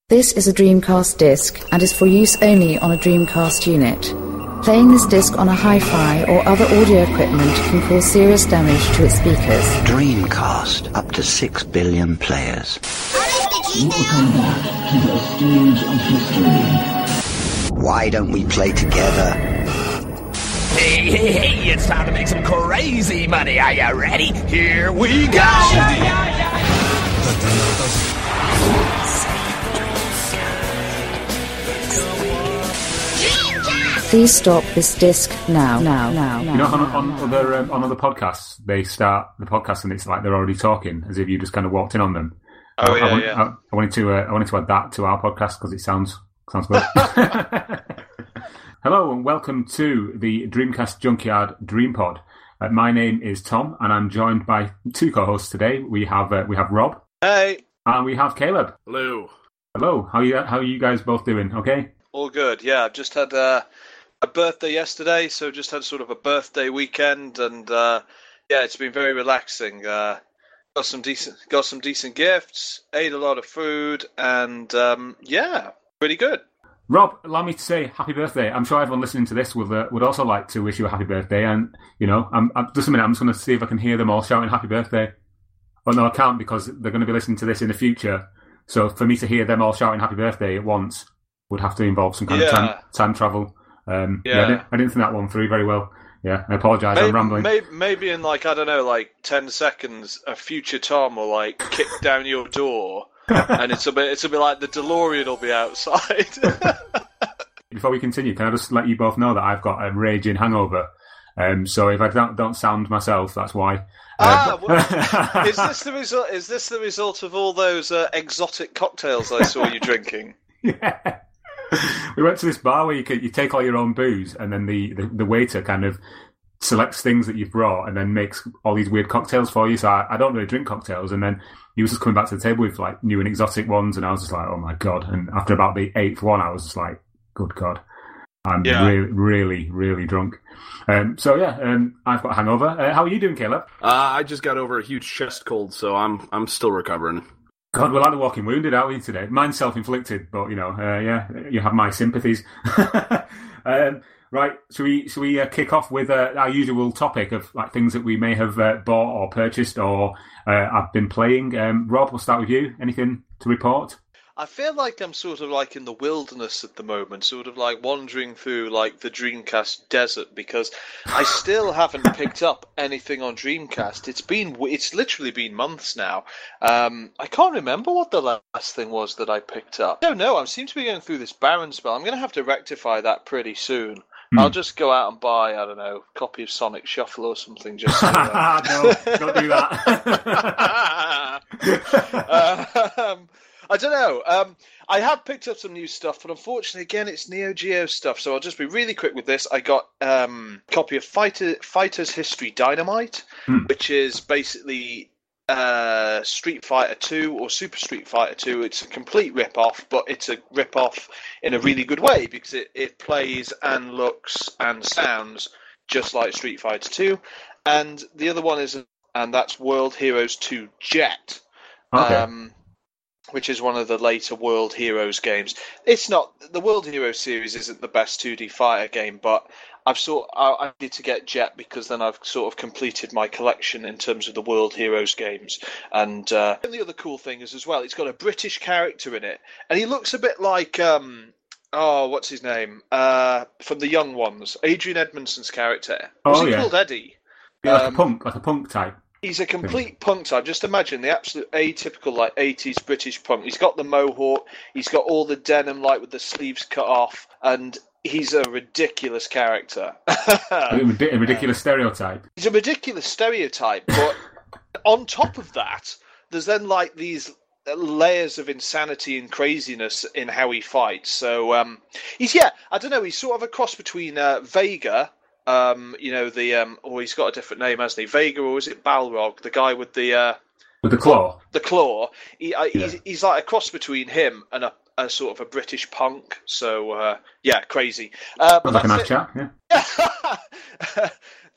This is a Dreamcast disc and is for use only on a Dreamcast unit. Playing this disc on a hi-fi or other audio equipment can cause serious damage to its speakers. Dreamcast, up to 6 billion players. Welcome back to the stage of history. Why don't we play together? Hey, it's time to make some crazy money. Are you ready? Here we go! Please stop this disc now. You know, on other podcasts, they start the podcast and it's like they're already talking, as if you just kind of walked in on them. I wanted to add that to our podcast because it sounds good. Hello and welcome to the Dreamcast Junkyard Dream Pod. My name is Tom, and I'm joined by two co-hosts today. We have Rob. Hey. And we have Caleb. Hello. Hello. How are you guys both doing? Okay. All good. Yeah, I've just had a birthday yesterday, so just had sort of a birthday weekend, and it's been very relaxing. Got some decent gifts, ate a lot of food, and pretty good. Rob, allow me to say happy birthday. I'm sure everyone listening to this would also like to wish you a happy birthday, and I'm just a minute. I'm just going to see if I can hear them all shouting happy birthday. Oh no, I can't because they're going to be listening to this in the future. So for me to hear them all shouting happy birthday at once would have to involve some kind of time travel. I didn't think that one through very well. Yeah, I apologise, I'm rambling. Maybe in 10 seconds, a future Tom will kick down your door, and it's a bit like the DeLorean will be outside. Before we continue, can I just let you both know that I've got a raging hangover? So if I don't sound myself, that's why. Is this the result of all those exotic cocktails I saw you drinking? Yeah. We went to this bar where you take all your own booze, and then the waiter kind of selects things that you've brought and then makes all these weird cocktails for you. So I don't really drink cocktails, and then he was just coming back to the table with new and exotic ones, and I was just like, oh my god. And after about the 8th one, I was just like, good god, I'm really, really drunk. I've got a hangover. How are you doing, Caleb? I just got over a huge chest cold, so I'm still recovering. God, we're like the walking wounded, aren't we, today? Mine's self-inflicted, but, you have my sympathies. Right, should we kick off with our usual topic of things that we may have bought or purchased or have been playing? Rob, we'll start with you. Anything to report? I feel like I'm sort of in the wilderness at the moment, sort of wandering through the Dreamcast desert, because I still haven't picked up anything on Dreamcast. It's literally been months now. I can't remember what the last thing was that I picked up. I don't know. I seem to be going through this barren spell. I'm going to have to rectify that pretty soon. I'll just go out and buy, I don't know, a copy of Sonic Shuffle or something. Just so, no, don't do that. I don't know. I have picked up some new stuff, but unfortunately, again, it's Neo Geo stuff. So I'll just be really quick with this. I got a copy of Fighter's History Dynamite, which is basically Street Fighter 2 or Super Street Fighter 2. It's a complete rip-off, but it's a rip-off in a really good way because it plays and looks and sounds just like Street Fighter 2. And the other one that's World Heroes 2 Jet. Okay. Which is one of the later World Heroes games. It's not the World Heroes series isn't the best 2D fighter game, but I need to get Jet because then I've sort of completed my collection in terms of the World Heroes games. And the other cool thing is as well, it's got a British character in it, and he looks a bit like what's his name from the Young Ones, Adrian Edmondson's character. Was he called Eddie? Yeah, like a punk type. He's a complete punk type. Just imagine the absolute atypical 80s British punk. He's got the mohawk. He's got all the denim with the sleeves cut off, and he's a ridiculous character. A ridiculous stereotype. He's a ridiculous stereotype, but on top of that, there's then these layers of insanity and craziness in how he fights. So he's sort of a cross between Vega. He's got a different name, hasn't he? Vega, or is it Balrog? The guy with the claw. The claw. He's like a cross between him and a sort of a British punk. So crazy. Like a nice chat, yeah.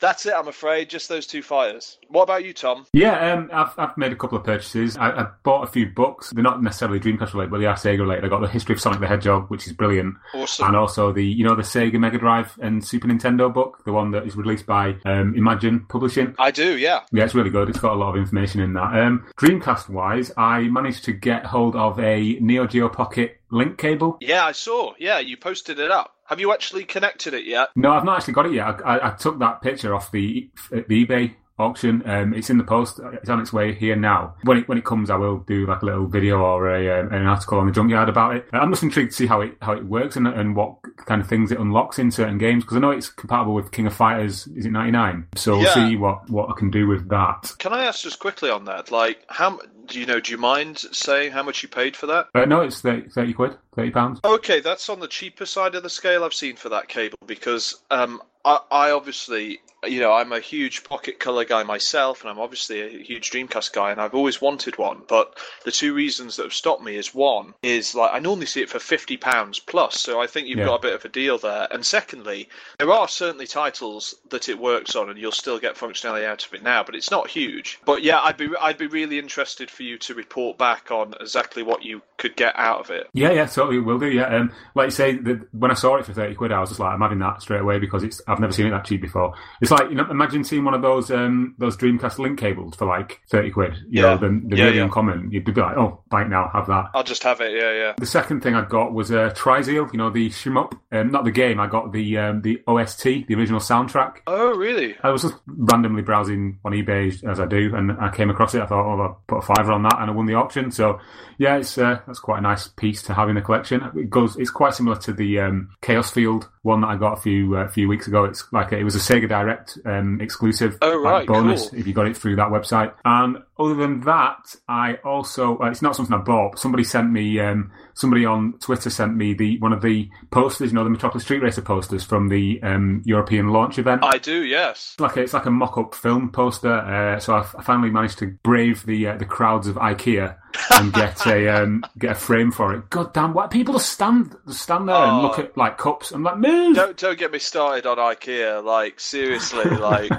That's it, I'm afraid. Just those two fighters. What about you, Tom? Yeah, I've made a couple of purchases. I bought a few books. They're not necessarily Dreamcast related, but they are Sega related. I got the History of Sonic the Hedgehog, which is brilliant. Awesome. And also the Sega Mega Drive and Super Nintendo book, the one that is released by Imagine Publishing. I do, yeah. Yeah, it's really good. It's got a lot of information in that. Dreamcast-wise, I managed to get hold of a Neo Geo Pocket link cable. Yeah, I saw. Yeah, you posted it up. Have you actually connected it yet? No, I've not actually got it yet. I took that picture off the eBay auction. It's in the post. It's on its way here now. When it comes, I will do like a little video or an article on the Junkyard about it. I'm just intrigued to see how it works and what kind of things it unlocks in certain games, because I know it's compatible with King of Fighters. Is it 99? So we'll see what I can do with that. Can I ask just quickly on that? Like, how do you mind saying how much you paid for that? No, it's 30 quid, £30. Okay, that's on the cheaper side of the scale I've seen for that cable, because I obviously, I'm a huge Pocket Color guy myself, and I'm obviously a huge Dreamcast guy, and I've always wanted one. But the two reasons that have stopped me is, one, is like I normally see it for £50 plus, so I think you've got a bit of a deal there. And secondly, there are certainly titles that it works on, and you'll still get functionality out of it now, but it's not huge. But yeah, I'd be really interested for you to report back on exactly what you could get out of it. Yeah, totally will do. Yeah, like you say, when I saw it for 30 quid, I was just like, I'm having that straight away because I've never seen it that cheap before. It's like, imagine seeing one of those Dreamcast link cables for like 30 quid. You know, they're really uncommon. You'd be like, oh, buy it now, have that. I'll just have it. Yeah. The second thing I got was Trizeal, the shmup, not the game. I got the OST, the original soundtrack. Oh, really? I was just randomly browsing on eBay as I do, and I came across it. I thought, I'll put a $5 on that, and I won the auction. So yeah, that's quite a nice piece to have in the collection. It's quite similar to the Chaos Field one that I got a few weeks ago. It's like it was a Sega Direct exclusive bonus if you got it through that website. And other than that, I also it's not something I bought. But somebody sent me somebody on Twitter sent me one of the posters, the Metropolis Street Racer posters from the European launch event. I do, yes. It's like a mock-up film poster. So I finally managed to brave the crowds of IKEA and get a frame for it. God damn, why people just stand there and look at like cups. I'm like, move! Don't get me started on IKEA. Like, seriously, like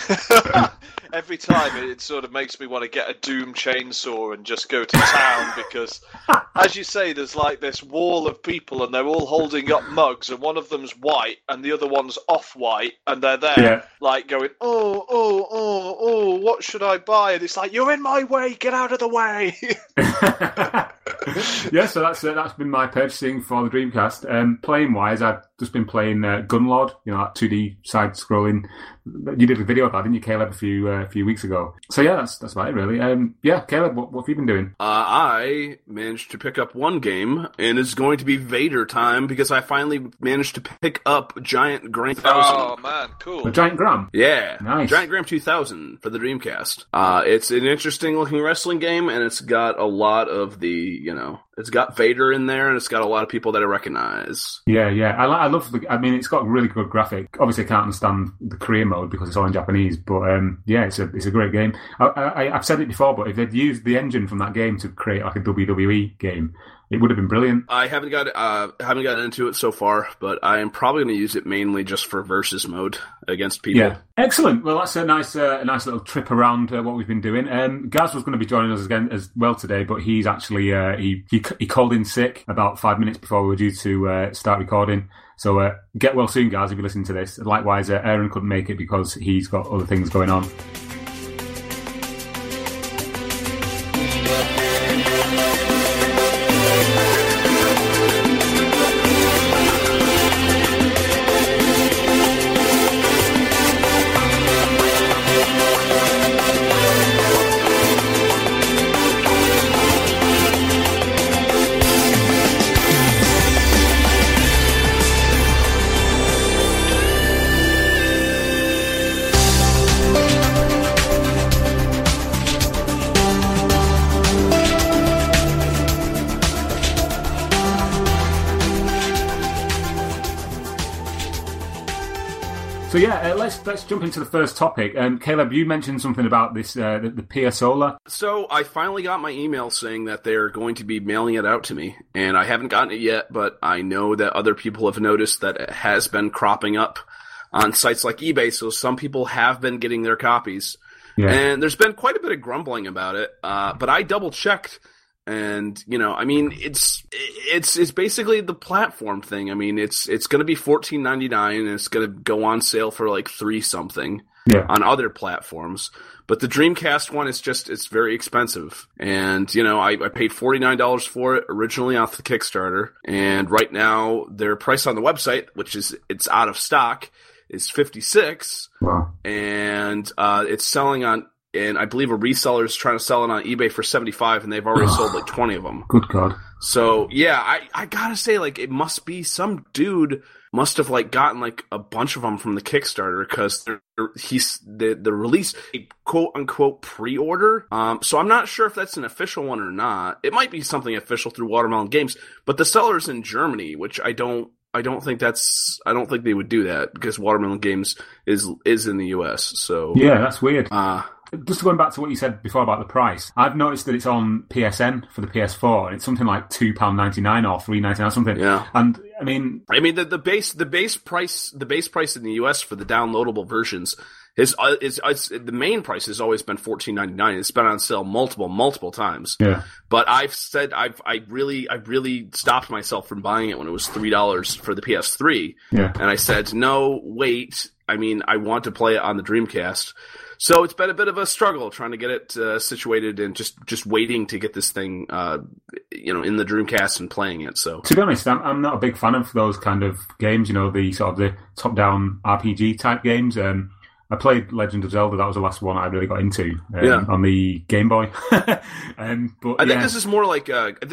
every time it sort of makes me want to get a Doom chainsaw and just go to town because, as you say, there's like this wall of people and they're all holding up mugs and one of them's white and the other one's off-white and they're there like going, oh, what should I buy? And it's like, you're in my way, get out of the way. Yeah, so that's been my purchasing for the Dreamcast. Playing wise, I've just been playing Gunlord, that 2D side scrolling. You did a video of that, didn't you, Caleb, a few weeks ago? So yeah, that's about it really. Caleb, what have you been doing? I managed to pick up one game, and it's going to be Vader time because I finally managed to pick up Giant Gram 2000. Oh man, cool! The Giant Gram, yeah, nice. Giant Gram 2000 for the Dreamcast. It's an interesting looking wrestling game, and it's got a lot of it's got Vader in there, and it's got a lot of people that I recognize. Yeah. I love it's got really good graphic. Obviously, I can't understand the Korean mode because it's all in Japanese, but it's a great game. I've said it before, but if they'd used the engine from that game to create like a WWE game, it would have been brilliant. I haven't gotten into it so far, but I am probably going to use it mainly just for versus mode against people. Yeah, excellent. Well, that's a nice little trip around what we've been doing. Gaz was going to be joining us again as well today, but he's actually he called in sick about 5 minutes before we were due to start recording. So get well soon, guys, if you listen to this. Likewise, Aaron couldn't make it because he's got other things going on. So yeah, let's jump into the first topic. Caleb, you mentioned something about this the Piazzolla. So I finally got my email saying that they're going to be mailing it out to me, and I haven't gotten it yet, but I know that other people have noticed that it has been cropping up on sites like eBay, so some people have been getting their copies. Yeah. And there's been quite a bit of grumbling about it, but I double-checked, and, I mean, it's basically the platform thing. I mean, it's going to be $14.99, and it's going to go on sale for like $3-something on other platforms. But the Dreamcast one is it's very expensive. And, I paid $49 for it originally off the Kickstarter, and right now their price on the website, it's out of stock, is $56. Wow. And it's selling on, and I believe a reseller is trying to sell it on eBay for $75, and they've already sold like 20 of them. Good God. So, yeah, I gotta say, like, it must be some dude must have like gotten like a bunch of them from the Kickstarter, because the release a quote unquote pre-order. So I'm not sure if that's an official one or not. It might be something official through Watermelon Games, but the seller's in Germany, which I don't think they would do that, because Watermelon Games is in the US. So yeah, that's weird. Just going back to what you said before about the price, I've noticed that it's on PSN for the PS4, and it's something like £2.99 or $3.99 or something. Yeah, and I mean the base price in the US for the downloadable versions is the main price has always been $14.99. It's been on sale multiple times. Yeah, but I've said I really stopped myself from buying it when it was $3 for the PS3. Yeah, and I said no, wait. I mean, I want to play it on the Dreamcast. So it's been a bit of a struggle trying to get it situated, and just waiting to get this thing, in the Dreamcast and playing it. So to be honest, I'm not a big fan of those kind of games. The sort of the top-down RPG type games. I played Legend of Zelda. That was the last one I really got into on the Game Boy. But I think this is more like.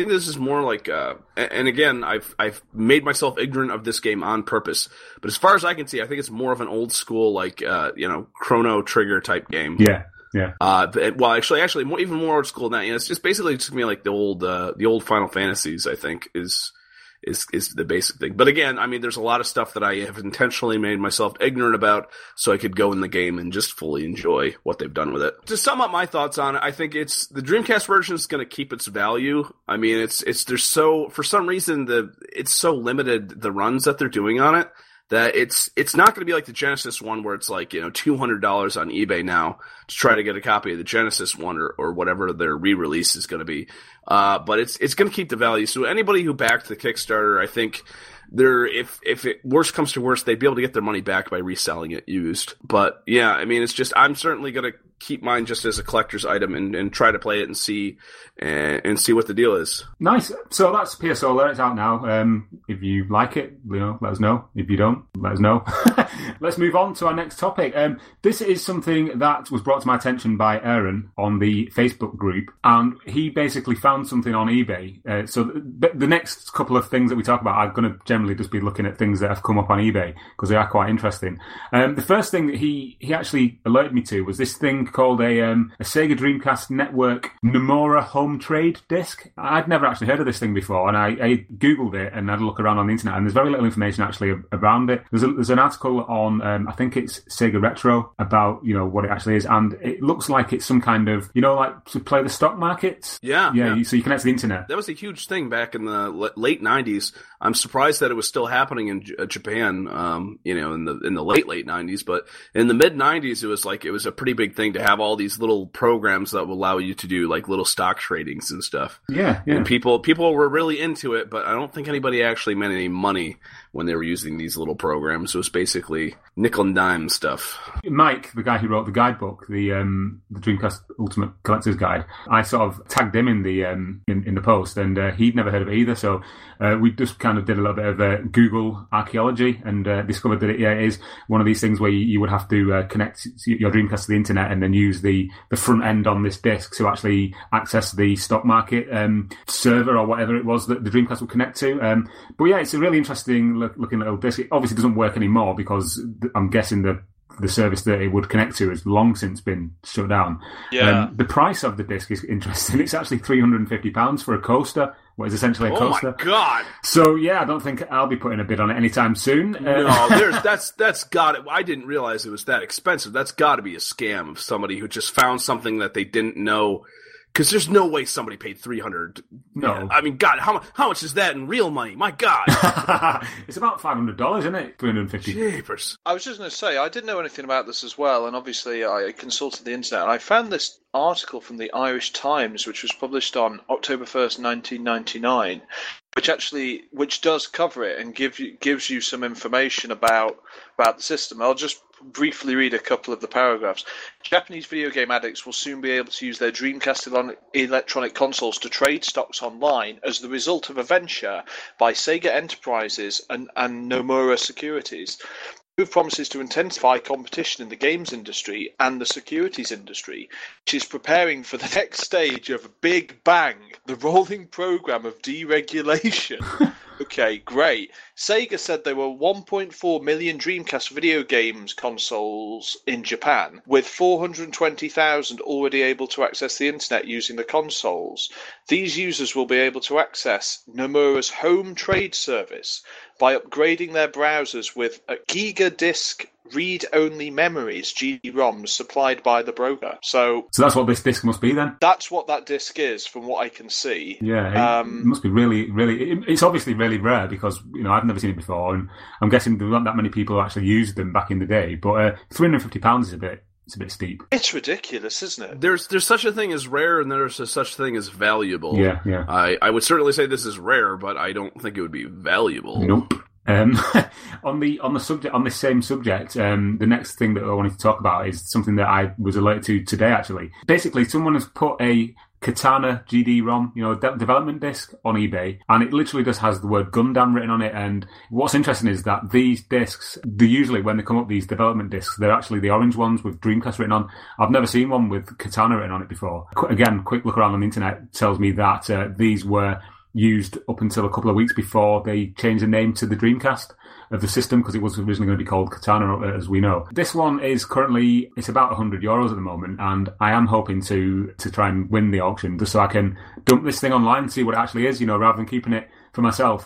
And again, I've made myself ignorant of this game on purpose. But as far as I can see, I think it's more of an old school, like Chrono Trigger type game. Yeah. Yeah. Well, actually, even more old school than that. It's just basically to me like the old Final Fantasies. I think is the basic thing. But again, I mean, there's a lot of stuff that I have intentionally made myself ignorant about so I could go in the game and just fully enjoy what they've done with it. To sum up my thoughts on it, I think the Dreamcast version is going to keep its value. I mean, for some reason, it's so limited, the runs that they're doing on it, that it's not going to be like the Genesis one where it's like, $200 on eBay now to try to get a copy of the Genesis one or whatever their re-release is going to be. But it's going to keep the value. So anybody who backed the Kickstarter, I think if it worst comes to worst, they'd be able to get their money back by reselling it used. But yeah, I mean, it's just, I'm certainly going to keep mine just as a collector's item and try to play it and see what the deal is. Nice. So that's PSO. It's out now. If you like it, let us know. If you don't, let us know. Let's move on to our next topic. This is something that was brought to my attention by Aaron on the Facebook group, and he basically found something on eBay. So the next couple of things that we talk about are going to generally just be looking at things that have come up on eBay because they are quite interesting. The first thing that he actually alerted me to was this thing called a Sega Dreamcast Network Nomura Home Trade disc. I'd never actually heard of this thing before, and I googled it and had a look around on the internet, and there's very little information actually around it. There's an article on I think it's Sega Retro about what it actually is, and it looks like it's some kind of like to play the stock markets. Yeah. So you connect to the internet. That was a huge thing back in the late 90s. I'm surprised that it was still happening in Japan. In the late 90s, but in the mid 90s, it was a pretty big thing to have all these little programs that would allow you to do like little stock tradings and stuff. Yeah. And people were really into it, but I don't think anybody actually made any money when they were using these little programs. It was basically nickel and dime stuff. Mike, the guy who wrote the guidebook, the Dreamcast Ultimate Collector's Guide, I sort of tagged him in the post, and he'd never heard of it either. So we just kind of did a little bit of Google archaeology and discovered that it is one of these things where you would have to connect your Dreamcast to the internet and then use the front end on this disc to actually access the stock market server or whatever it was that the Dreamcast would connect to. But yeah, it's a really interesting looking little disc. It obviously doesn't work anymore because I'm guessing the service that it would connect to has long since been shut down. Yeah. The price of the disc is interesting. It's actually £350 for a coaster, what is essentially a coaster. Oh my God! So yeah, I don't think I'll be putting a bid on it anytime soon. No, that's got it. I didn't realize it was that expensive. That's got to be a scam of somebody who just found something that they didn't know Because there's no way somebody paid $300. No. Yeah, I mean, God, how much is that in real money? My God. It's about $500, isn't it? $350. Jeepers. I was just going to say, I didn't know anything about this as well, and obviously I consulted the internet, and I found this article from the Irish Times, which was published on October 1st, 1999, which does cover it and gives you some information about the system. I'll just briefly read a couple of the paragraphs. Japanese video game addicts will soon be able to use their Dreamcast electronic consoles to trade stocks online as the result of a venture by Sega Enterprises and Nomura Securities. The move promises to intensify competition in the games industry and the securities industry, which is preparing for the next stage of Big Bang, the rolling program of deregulation. Okay, great. Sega said there were 1.4 million Dreamcast video games consoles in Japan, with 420,000 already able to access the internet using the consoles. These users will be able to access Nomura's home trade service by upgrading their browsers with a GigaDisk read-only memories, GD-ROMs, supplied by the broker. So that's what this disc must be then? That's what that disc is, from what I can see. Yeah, it must be really, really... It's obviously really rare because, I've never seen it before, and I'm guessing there weren't that many people who actually used them back in the day, but £350 is a bit steep. It's ridiculous, isn't it? There's such a thing as rare, and there's such a thing as valuable. Yeah. I would certainly say this is rare, but I don't think it would be valuable. Nope. On this same subject, the next thing that I wanted to talk about is something that I was alerted to today. Actually, basically, someone has put a Katana GD-ROM, development disc on eBay, and it literally just has the word Gundam written on it. And what's interesting is that these discs, they usually, when they come up, these development discs, they're actually the orange ones with Dreamcast written on. I've never seen one with Katana written on it before. Again, quick look around on the internet tells me that these were used up until a couple of weeks before they changed the name to the Dreamcast of the system, because it was originally going to be called Katana, as we know. This one is currently, it's about €100 at the moment, and I am hoping to try and win the auction just so I can dump this thing online and see what it actually is, rather than keeping it for myself.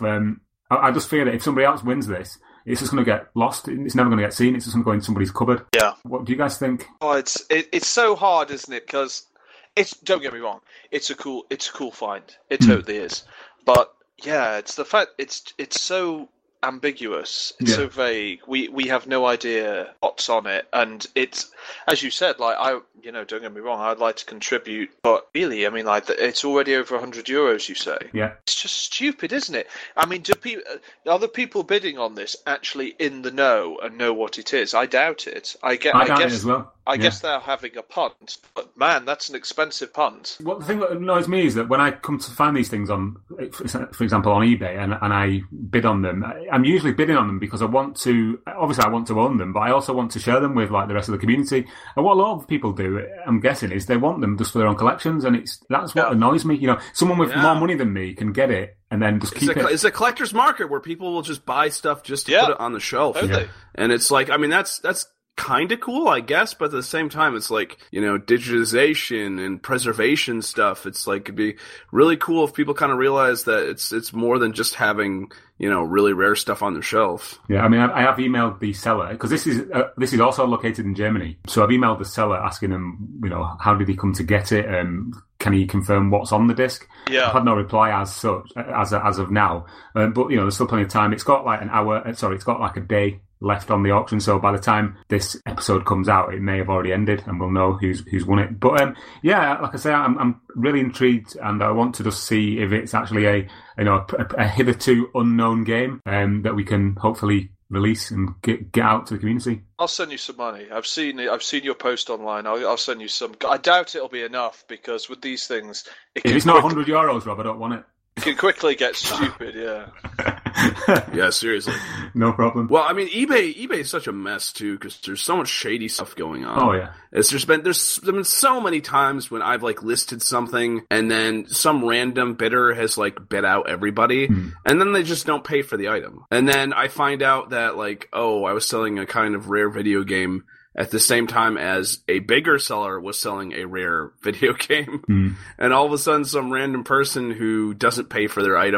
I just fear that if somebody else wins this, it's just going to get lost. It's never going to get seen. It's just going to go in somebody's cupboard. Yeah. What do you guys think? Oh, it's so hard, isn't it? Because don't get me wrong, it's a cool find. It totally is. But yeah, it's the fact it's so ambiguous. It's so vague. We have no idea what's on it, and it's, as you said, like don't get me wrong, I'd like to contribute, but really, I mean, like, it's already over €100. You say, yeah, it's just stupid, isn't it? I mean, are the people bidding on this actually in the know and know what it is? I doubt it. I doubt guess it as well. I guess they're having a punt, but man, that's an expensive punt. Well, the thing that annoys me is that when I come to find these things on, for example, on eBay, and I bid on them, I'm usually bidding on them because I want to own them, but I also want to share them with like the rest of the community. And what a lot of people do, I'm guessing, is they want them just for their own collections, and that's what annoys me. Someone with more money than me can get it and then just keep it. It's a collector's market where people will just buy stuff just to put it on the shelf. Totally. And it's like, I mean, that's kind of cool, I guess, but at the same time, it's like, digitization and preservation stuff. It's like, it'd be really cool if people kind of realize that it's more than just having, really rare stuff on the shelf. Yeah, I mean, I have emailed the seller, because this is also located in Germany. So I've emailed the seller asking him, how did he come to get it? Can he confirm what's on the disc? Yeah. I've had no reply as such, as of now. But, there's still plenty of time. It's got like it's got like a day left on the auction, so by the time this episode comes out, it may have already ended, and we'll know who's won it. But like I say, I'm really intrigued, and I want to just see if it's actually a hitherto unknown game that we can hopefully release and get out to the community. I'll send you some money. I've seen your post online. I'll send you some. I doubt it'll be enough, because with these things, if it's not €100, Rob, I don't want it. It can quickly get stupid, yeah. Yeah, seriously. No problem. Well, I mean, eBay is such a mess too, because there's so much shady stuff going on. Oh yeah. There's been so many times when I've like listed something, and then some random bidder has like bid out everybody, and then they just don't pay for the item. And then I find out that like, oh, I was selling a kind of rare video game at the same time as a bigger seller was selling a rare video game. And all of a sudden, some random person who doesn't pay for their item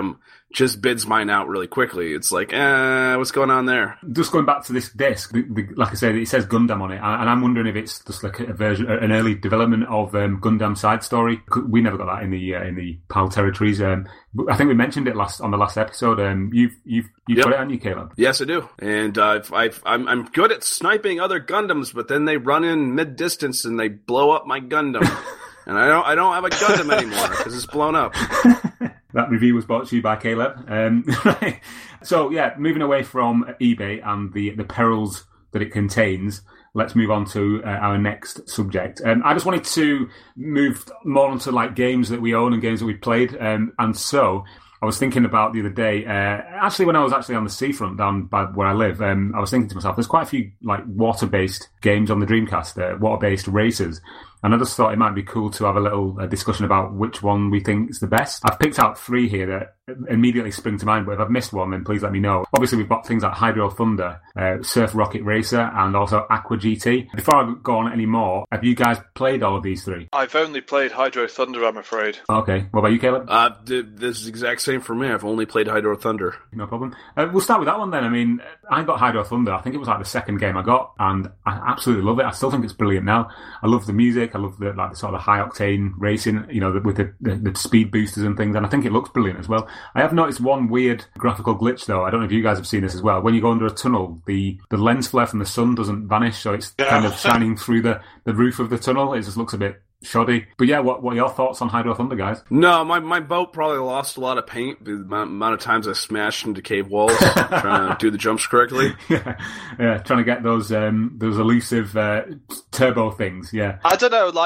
just bids mine out really quickly. It's like, what's going on there? Just going back to this disc, like I said, it says Gundam on it, and I'm wondering if it's just like a version, an early development of Gundam Side Story. We never got that in the PAL territories. I think we mentioned it on the last episode. You've got it, haven't you, Caleb? Yes, I do. And I'm good at sniping other Gundams, but then they run in mid-distance and they blow up my Gundam. And I don't have a Gundam anymore because it's blown up. That review was brought to you by Caleb. Right. So, yeah, moving away from eBay and the perils that it contains, let's move on to our next subject. I just wanted to move more onto like games that we own and games that we've played. And so I was thinking about the other day, actually when I was actually on the seafront down by where I live, I was thinking to myself, there's quite a few like water-based games on the Dreamcast, water-based racers. And I just thought it might be cool to have a little discussion about which one we think is the best. I've picked out 3 here that immediately spring to mind, but if I've missed one, then please let me know. Obviously, we've got things like Hydro Thunder, Surf Rocket Racer, and also Aqua GT. Before I go on any more, have you guys played all of these 3? I've only played Hydro Thunder, I'm afraid. Okay. What about you, Caleb? This is the exact same for me. I've only played Hydro Thunder. No problem. We'll start with that one then. I mean, I got Hydro Thunder. I think it was like the second game I got, and I absolutely love it. I still think it's brilliant now. I love the music. I love the sort of high octane racing, with the speed boosters and things, and I think it looks brilliant as well. I have noticed one weird graphical glitch though. I don't know if you guys have seen this as well. When you go under a tunnel, the lens flare from the sun doesn't vanish, so it's kind of shining through the roof of the tunnel. It just looks a bit shoddy. But yeah, what are your thoughts on Hydro Thunder, guys? No, my boat probably lost a lot of paint the amount of times I smashed into cave walls trying to do the jumps correctly. Yeah, trying to get those elusive turbo things. Yeah, I don't know.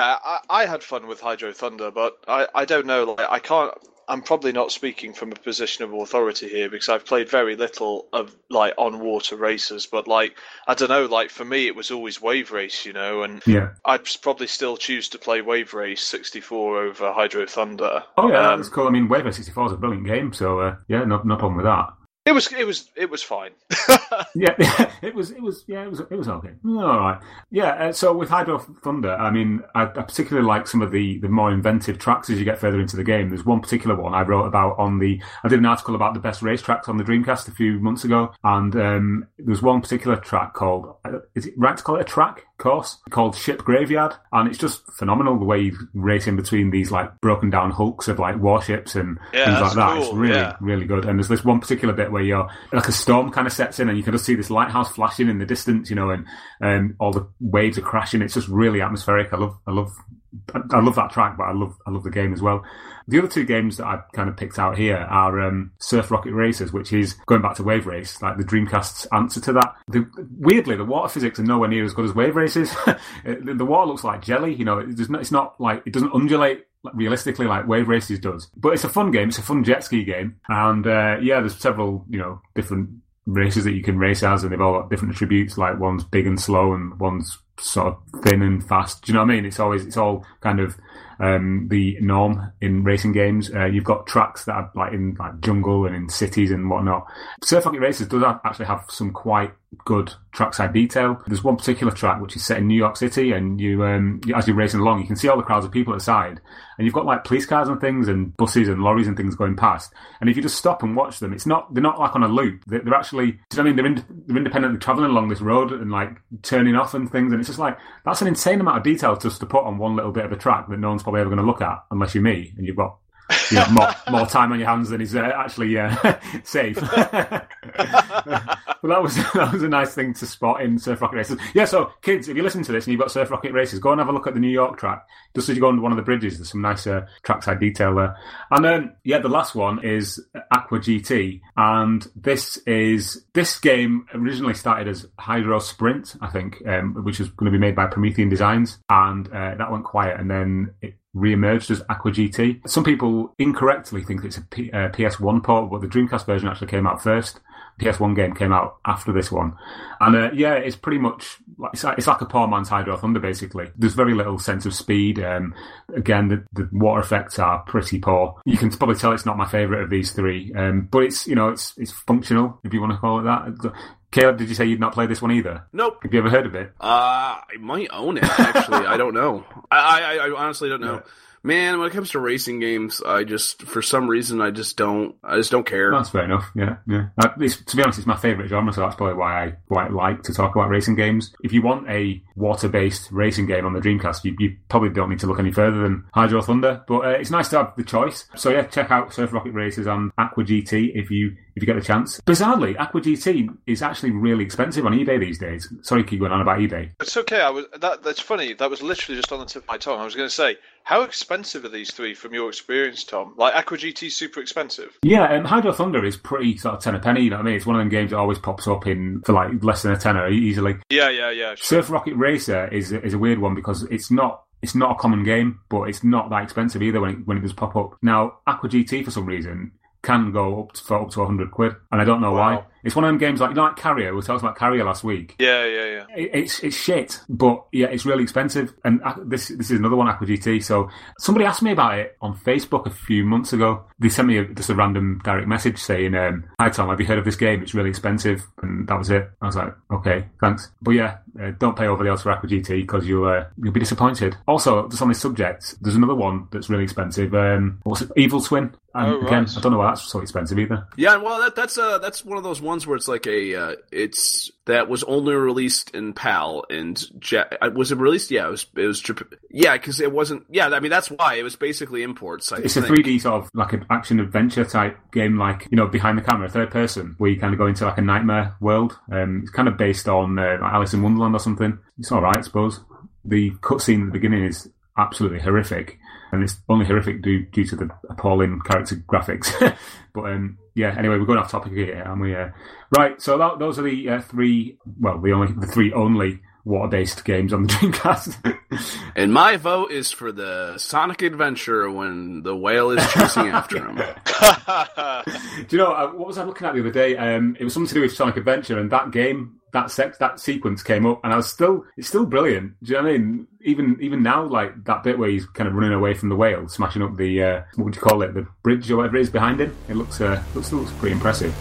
I had fun with Hydro Thunder, but I don't know. I can't. I'm probably not speaking from a position of authority here because I've played very little of on water races, but I don't know, for me it was always Wave Race, and I'd probably still choose to play Wave Race 64 over Hydro Thunder. Oh yeah, that's cool. I mean, Wave Race 64 is a brilliant game, so no problem with that. It was fine. Yeah, it was okay. All right. Yeah. So with Hydro Thunder, I mean, I particularly like some of the more inventive tracks as you get further into the game. There's one particular one I wrote about I did an article about the best racetracks on the Dreamcast a few months ago, and there's one particular track called, is it right to call it a track course, called Ship Graveyard, and it's just phenomenal the way you race in between these broken down hulks of warships and things like that. Cool. It's really really good. And there's this one particular bit where you're a storm kind of sets in and you can just see this lighthouse flashing in the distance, and all the waves are crashing. It's just really atmospheric. I love that track, but I love the game as well. The other 2 games that I've kind of picked out here are Surf Rocket Racers, which is going back to Wave Race, like the Dreamcast's answer to that. Weirdly, the water physics are nowhere near as good as Wave Races. The water looks like jelly, it's not it doesn't undulate realistically like Wave Races does. But it's a fun game, it's a fun jet ski game, and there's several, different races that you can race as, and they've all got different attributes, like one's big and slow and one's sort of thin and fast. Do you know what I mean? It's all kind of the norm in racing games. You've got tracks that are in jungle and in cities and whatnot. Surf Rocket Racers does actually have some quite good trackside detail. There's one particular track which is set in New York City, and you as you're racing along, you can see all the crowds of people at the side, and you've got police cars and things and buses and lorries and things going past. And if you just stop and watch them, they're not on a loop. They're actually, do you know what I mean? They're independently traveling along this road and turning off and things. And it's just that's an insane amount of detail just to put on one little bit of a track that no one's probably ever going to look at unless you're me and you've got more time on your hands than is actually safe. But that was a nice thing to spot in Surf Rocket Racers. Yeah, so kids, if you listen to this and you've got Surf Rocket Racers, go and have a look at the New York track. Just as you go on one of the bridges, there's some nice trackside detail there. And then, the last one is Aqua GT. And this game originally started as Hydro Sprint, I think, which was going to be made by Promethean Designs. And that went quiet, and then it re-emerged as Aqua GT. Some people incorrectly think it's a PS1 port, but the Dreamcast version actually came out first. The PS1 game came out after this one. And it's pretty much, it's like a poor man's Hydro Thunder, basically. There's very little sense of speed. Again, the water effects are pretty poor. You can probably tell it's not my favourite of these 3. But it's functional, if you want to call it that. Caleb, did you say you'd not played this one either? Nope. Have you ever heard of it? I might own it, actually. I don't know. I honestly don't know. Man, when it comes to racing games, for some reason, I just don't care. That's fair enough. Yeah. To be honest, it's my favourite genre, so that's probably why I quite like to talk about racing games. If you want a water-based racing game on the Dreamcast, you probably don't need to look any further than Hydro Thunder. But it's nice to have the choice. So yeah, check out Surf Rocket Racers and Aqua GT if you get the chance. Bizarrely, Aqua GT is actually really expensive on eBay these days. Sorry, keep going on about eBay. It's okay. That's funny. That was literally just on the tip of my tongue. I was going to say, how expensive are these three from your experience, Tom? Like, Aqua GT super expensive? Yeah, Hydro Thunder is pretty sort of tenner penny, you know what I mean? It's one of them games that always pops up for like less than a tenner easily. Yeah. Sure. Surf Rocket Racer is a weird one because it's not a common game, but it's not that expensive either when it does pop up. Now, Aqua GT, for some reason, can go up to £100, and I don't know why. It's one of them games like Carrier. We talked about Carrier last week. Yeah. It's shit, but yeah, it's really expensive. And this is another one, Aqua GT. So somebody asked me about it on Facebook a few months ago. They sent me just a random direct message saying, "Hi Tom, have you heard of this game? It's really expensive." And that was it. I was like, "Okay, thanks." But yeah, don't pay over the odds for Aqua GT because you'll be disappointed. Also, just on this subject, there's another one that's really expensive. What's it? Evil Twin. And again, I don't know why that's so expensive either. Yeah, well, that's one of those ones where it's like that was only released in PAL and was it released? Yeah, it was because it wasn't. Yeah, I mean that's why it was basically imports. It's a 3D sort of like an action adventure type game, like behind the camera, third person, where you kind of go into like a nightmare world. It's kind of based on Alice in Wonderland or something. It's all right, I suppose. The cutscene at the beginning is absolutely horrific. And it's only horrific due to the appalling character graphics. But anyway, we're going off topic here, aren't we? Right, so those are the the three only water-based games on the Dreamcast. And my vote is for the Sonic Adventure when the whale is chasing after him. Do you know, what was I looking at the other day? It was something to do with Sonic Adventure, and that game, that sequence came up, and it's still brilliant. Do you know what I mean? Even now, like that bit where he's kind of running away from the whale, smashing up the what would you call it, the bridge or whatever it is behind him. It looks pretty impressive.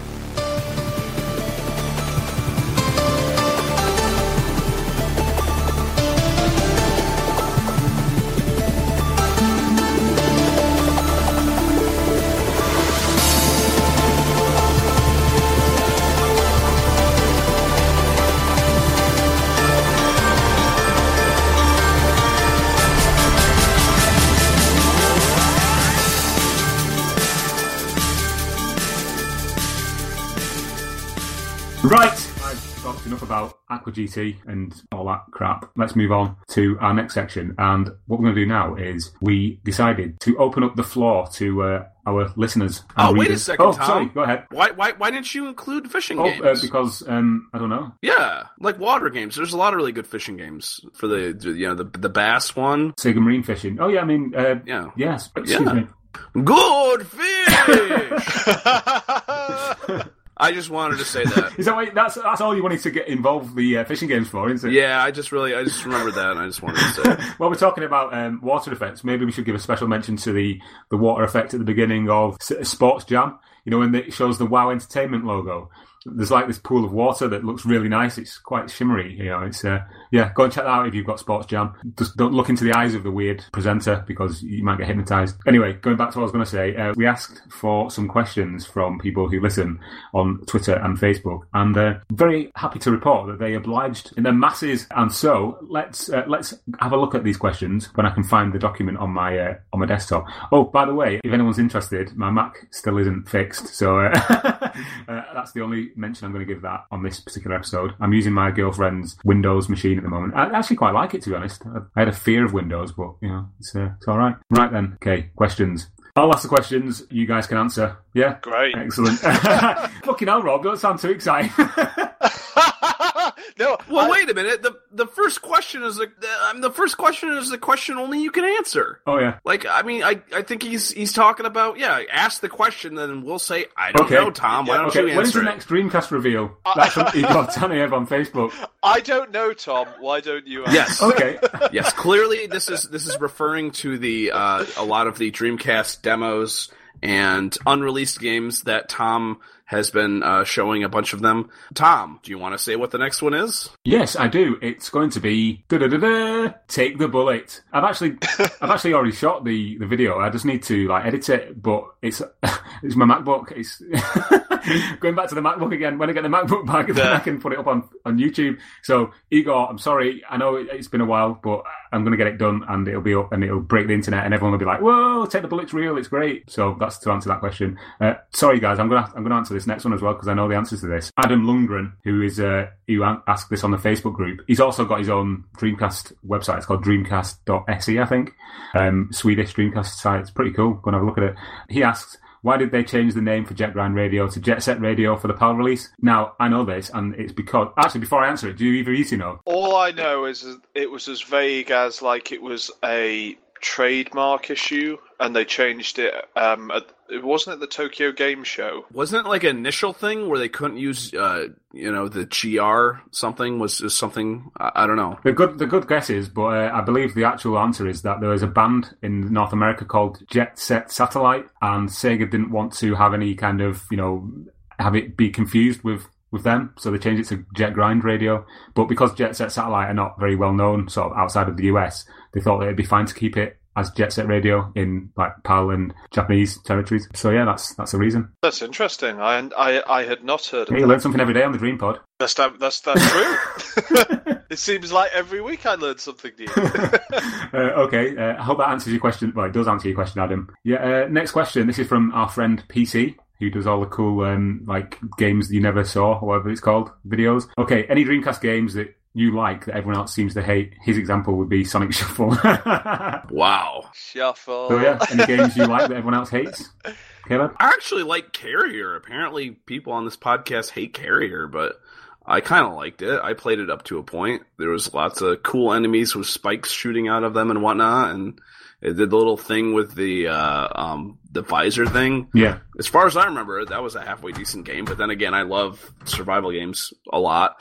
Right, I've talked enough about Aqua GT and all that crap. Let's move on to our next section. And what we're going to do now is we decided to open up the floor to our listeners. And wait readers. a second, Tom. Sorry, go ahead. Why didn't you include fishing games? Because I don't know. Yeah, like water games. There's a lot of really good fishing games for the bass one. Sega Marine Fishing. Oh yeah, I mean yes. Excuse me. Good fish. I just wanted to say that. Is that why that's all you wanted to get involved the fishing games for, isn't it? Yeah, I just remembered that, and I just wanted to say it. Well, we're talking about water effects. Maybe we should give a special mention to the water effect at the beginning of Sports Jam. When it shows the WoW Entertainment logo. There's like this pool of water that looks really nice. It's quite shimmery, It's go and check that out if you've got Sports Jam. Just don't look into the eyes of the weird presenter because you might get hypnotised. Anyway, going back to what I was going to say, we asked for some questions from people who listen on Twitter and Facebook, and very happy to report that they obliged in their masses. And so let's have a look at these questions when I can find the document on my desktop. Oh, by the way, if anyone's interested, my Mac still isn't fixed, so that's the only mention I'm going to give that on this particular episode. I'm using my girlfriend's Windows machine at the moment. I actually quite like it, to be honest. I had a fear of Windows, but it's all right. Right then, okay, questions. I'll ask the questions. You guys can answer. Yeah, great, excellent. Fucking hell, Rob! Don't sound too excited. No. Well, wait a minute. The first question is the question only you can answer. Oh yeah. Like, I mean, I think he's talking about ask the question, then we'll say I don't know, Tom. Why don't you answer? When is the next Dreamcast reveal? That's from Igor Tanev on Facebook. I don't know, Tom. Why don't you answer? Yes. Okay. Yes. Clearly, this is referring to the a lot of the Dreamcast demos and unreleased games that Tom has been showing a bunch of them. Tom, do you want to say what the next one is? Yes, I do. It's going to be Take the Bullet. I've actually already shot the video. I just need to edit it, but it's my MacBook. It's going back to the MacBook again. When I get the MacBook back, then I can put it up on YouTube. So Igor, I'm sorry. I know it's been a while, but I'm going to get it done, and it'll be up, and it'll break the internet, and everyone will be like, "Whoa, Take the Bullet's real. It's great." So that's to answer that question. Sorry, guys. I'm going to answer this next one as well because I know the answers to this. Adam Lundgren, who asked this on the Facebook group, he's also got his own Dreamcast website. It's called Dreamcast.se, I think. Swedish Dreamcast site. It's pretty cool. Go and have a look at it. He asks, why did they change the name for Jet Grind Radio to Jet Set Radio for the PAL release? Now, I know this, and it's because... Actually, before I answer it, do either of you know? All I know is it was as vague as, it was a trademark issue, and they changed it. It wasn't at the Tokyo Game Show. Wasn't it an initial thing where they couldn't use, the GR something? Was something... I don't know. The good guess is, but I believe the actual answer is that there was a band in North America called Jet Set Satellite, and Sega didn't want to have any kind of, have it be confused with them, so they changed it to Jet Grind Radio. But because Jet Set Satellite are not very well known sort of outside of the US, they thought that it'd be fine to keep it as Jet Set Radio in PAL and Japanese territories. So yeah, that's the reason. That's interesting. I had not heard of You learn something every day on the Dream Pod. That's true. It seems like every week I learn something new. Okay, I hope that answers your question. Well, it does answer your question, Adam. Yeah. Next question. This is from our friend PC, who does all the cool games you never saw, or whatever it's called, videos. Okay, any Dreamcast games that you like that everyone else seems to hate? His example would be Sonic Shuffle. Wow. Shuffle. So yeah, any games you like that everyone else hates? Caleb? I actually like Carrier. Apparently people on this podcast hate Carrier, but I kind of liked it. I played it up to a point. There was lots of cool enemies with spikes shooting out of them and whatnot, and it did the little thing with the visor thing. Yeah. As far as I remember, that was a halfway decent game, but then again, I love survival games a lot.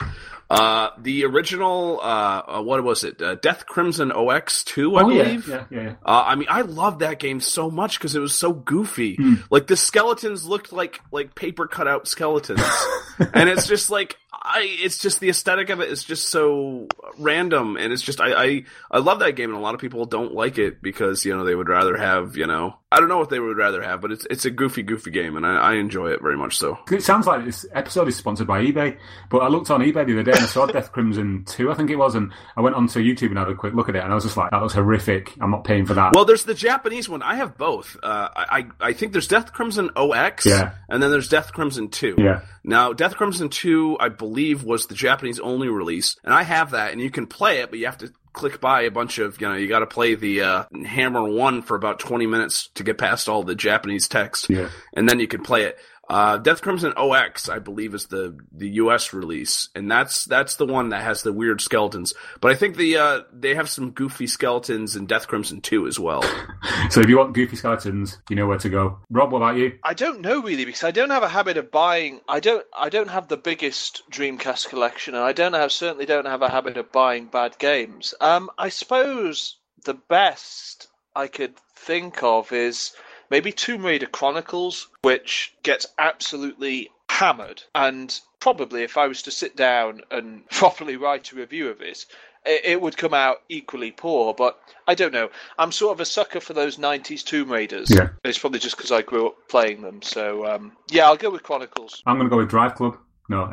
The original, what was it? Death Crimson OX2, I believe. Yeah. I love that game so much because it was so goofy. The skeletons looked like paper cutout skeletons. And it's just it's just the aesthetic of it is just so random, and it's just I love that game, and a lot of people don't like it because they would rather have I don't know what they would rather have, but it's a goofy game, and I enjoy it very much so. It sounds like this episode is sponsored by eBay, but I looked on eBay the other day and I saw Death Crimson 2, I think it was, and I went onto YouTube and had a quick look at it, and I was just like, that looks horrific. I'm not paying for that. Well, there's the Japanese one. I have both. I think there's Death Crimson OX, and then there's Death Crimson 2. Yeah. Now, Death Crimson 2, I believe, was the Japanese only release, and I have that, and you can play it, but you have to click by a bunch of, you got to play the Hammer 1 for about 20 minutes to get past all the Japanese text, and then you can play it. Death Crimson OX, I believe, is the US release, and that's the one that has the weird skeletons. But I think they have some goofy skeletons in Death Crimson 2 as well. So if you want goofy skeletons, you know where to go. Rob, what about you? I don't know really, because I don't have a habit of buying. I don't have the biggest Dreamcast collection, and I certainly don't have a habit of buying bad games. I suppose the best I could think of is maybe Tomb Raider Chronicles, which gets absolutely hammered. And probably if I was to sit down and properly write a review of it would come out equally poor. But I don't know. I'm sort of a sucker for those 90s Tomb Raiders. Yeah. It's probably just because I grew up playing them. So, I'll go with Chronicles. I'm going to go with Drive Club. No.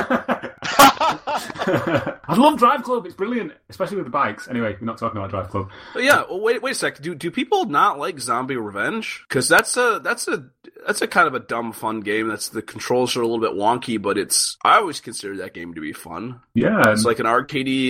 I love Drive Club. It's brilliant, especially with the bikes. Anyway, we're not talking about Drive Club. Yeah. Well, wait a sec. Do people not like Zombie Revenge? Because that's a kind of a dumb fun game. The controls are a little bit wonky, but I always consider that game to be fun. Yeah, it's like an arcadey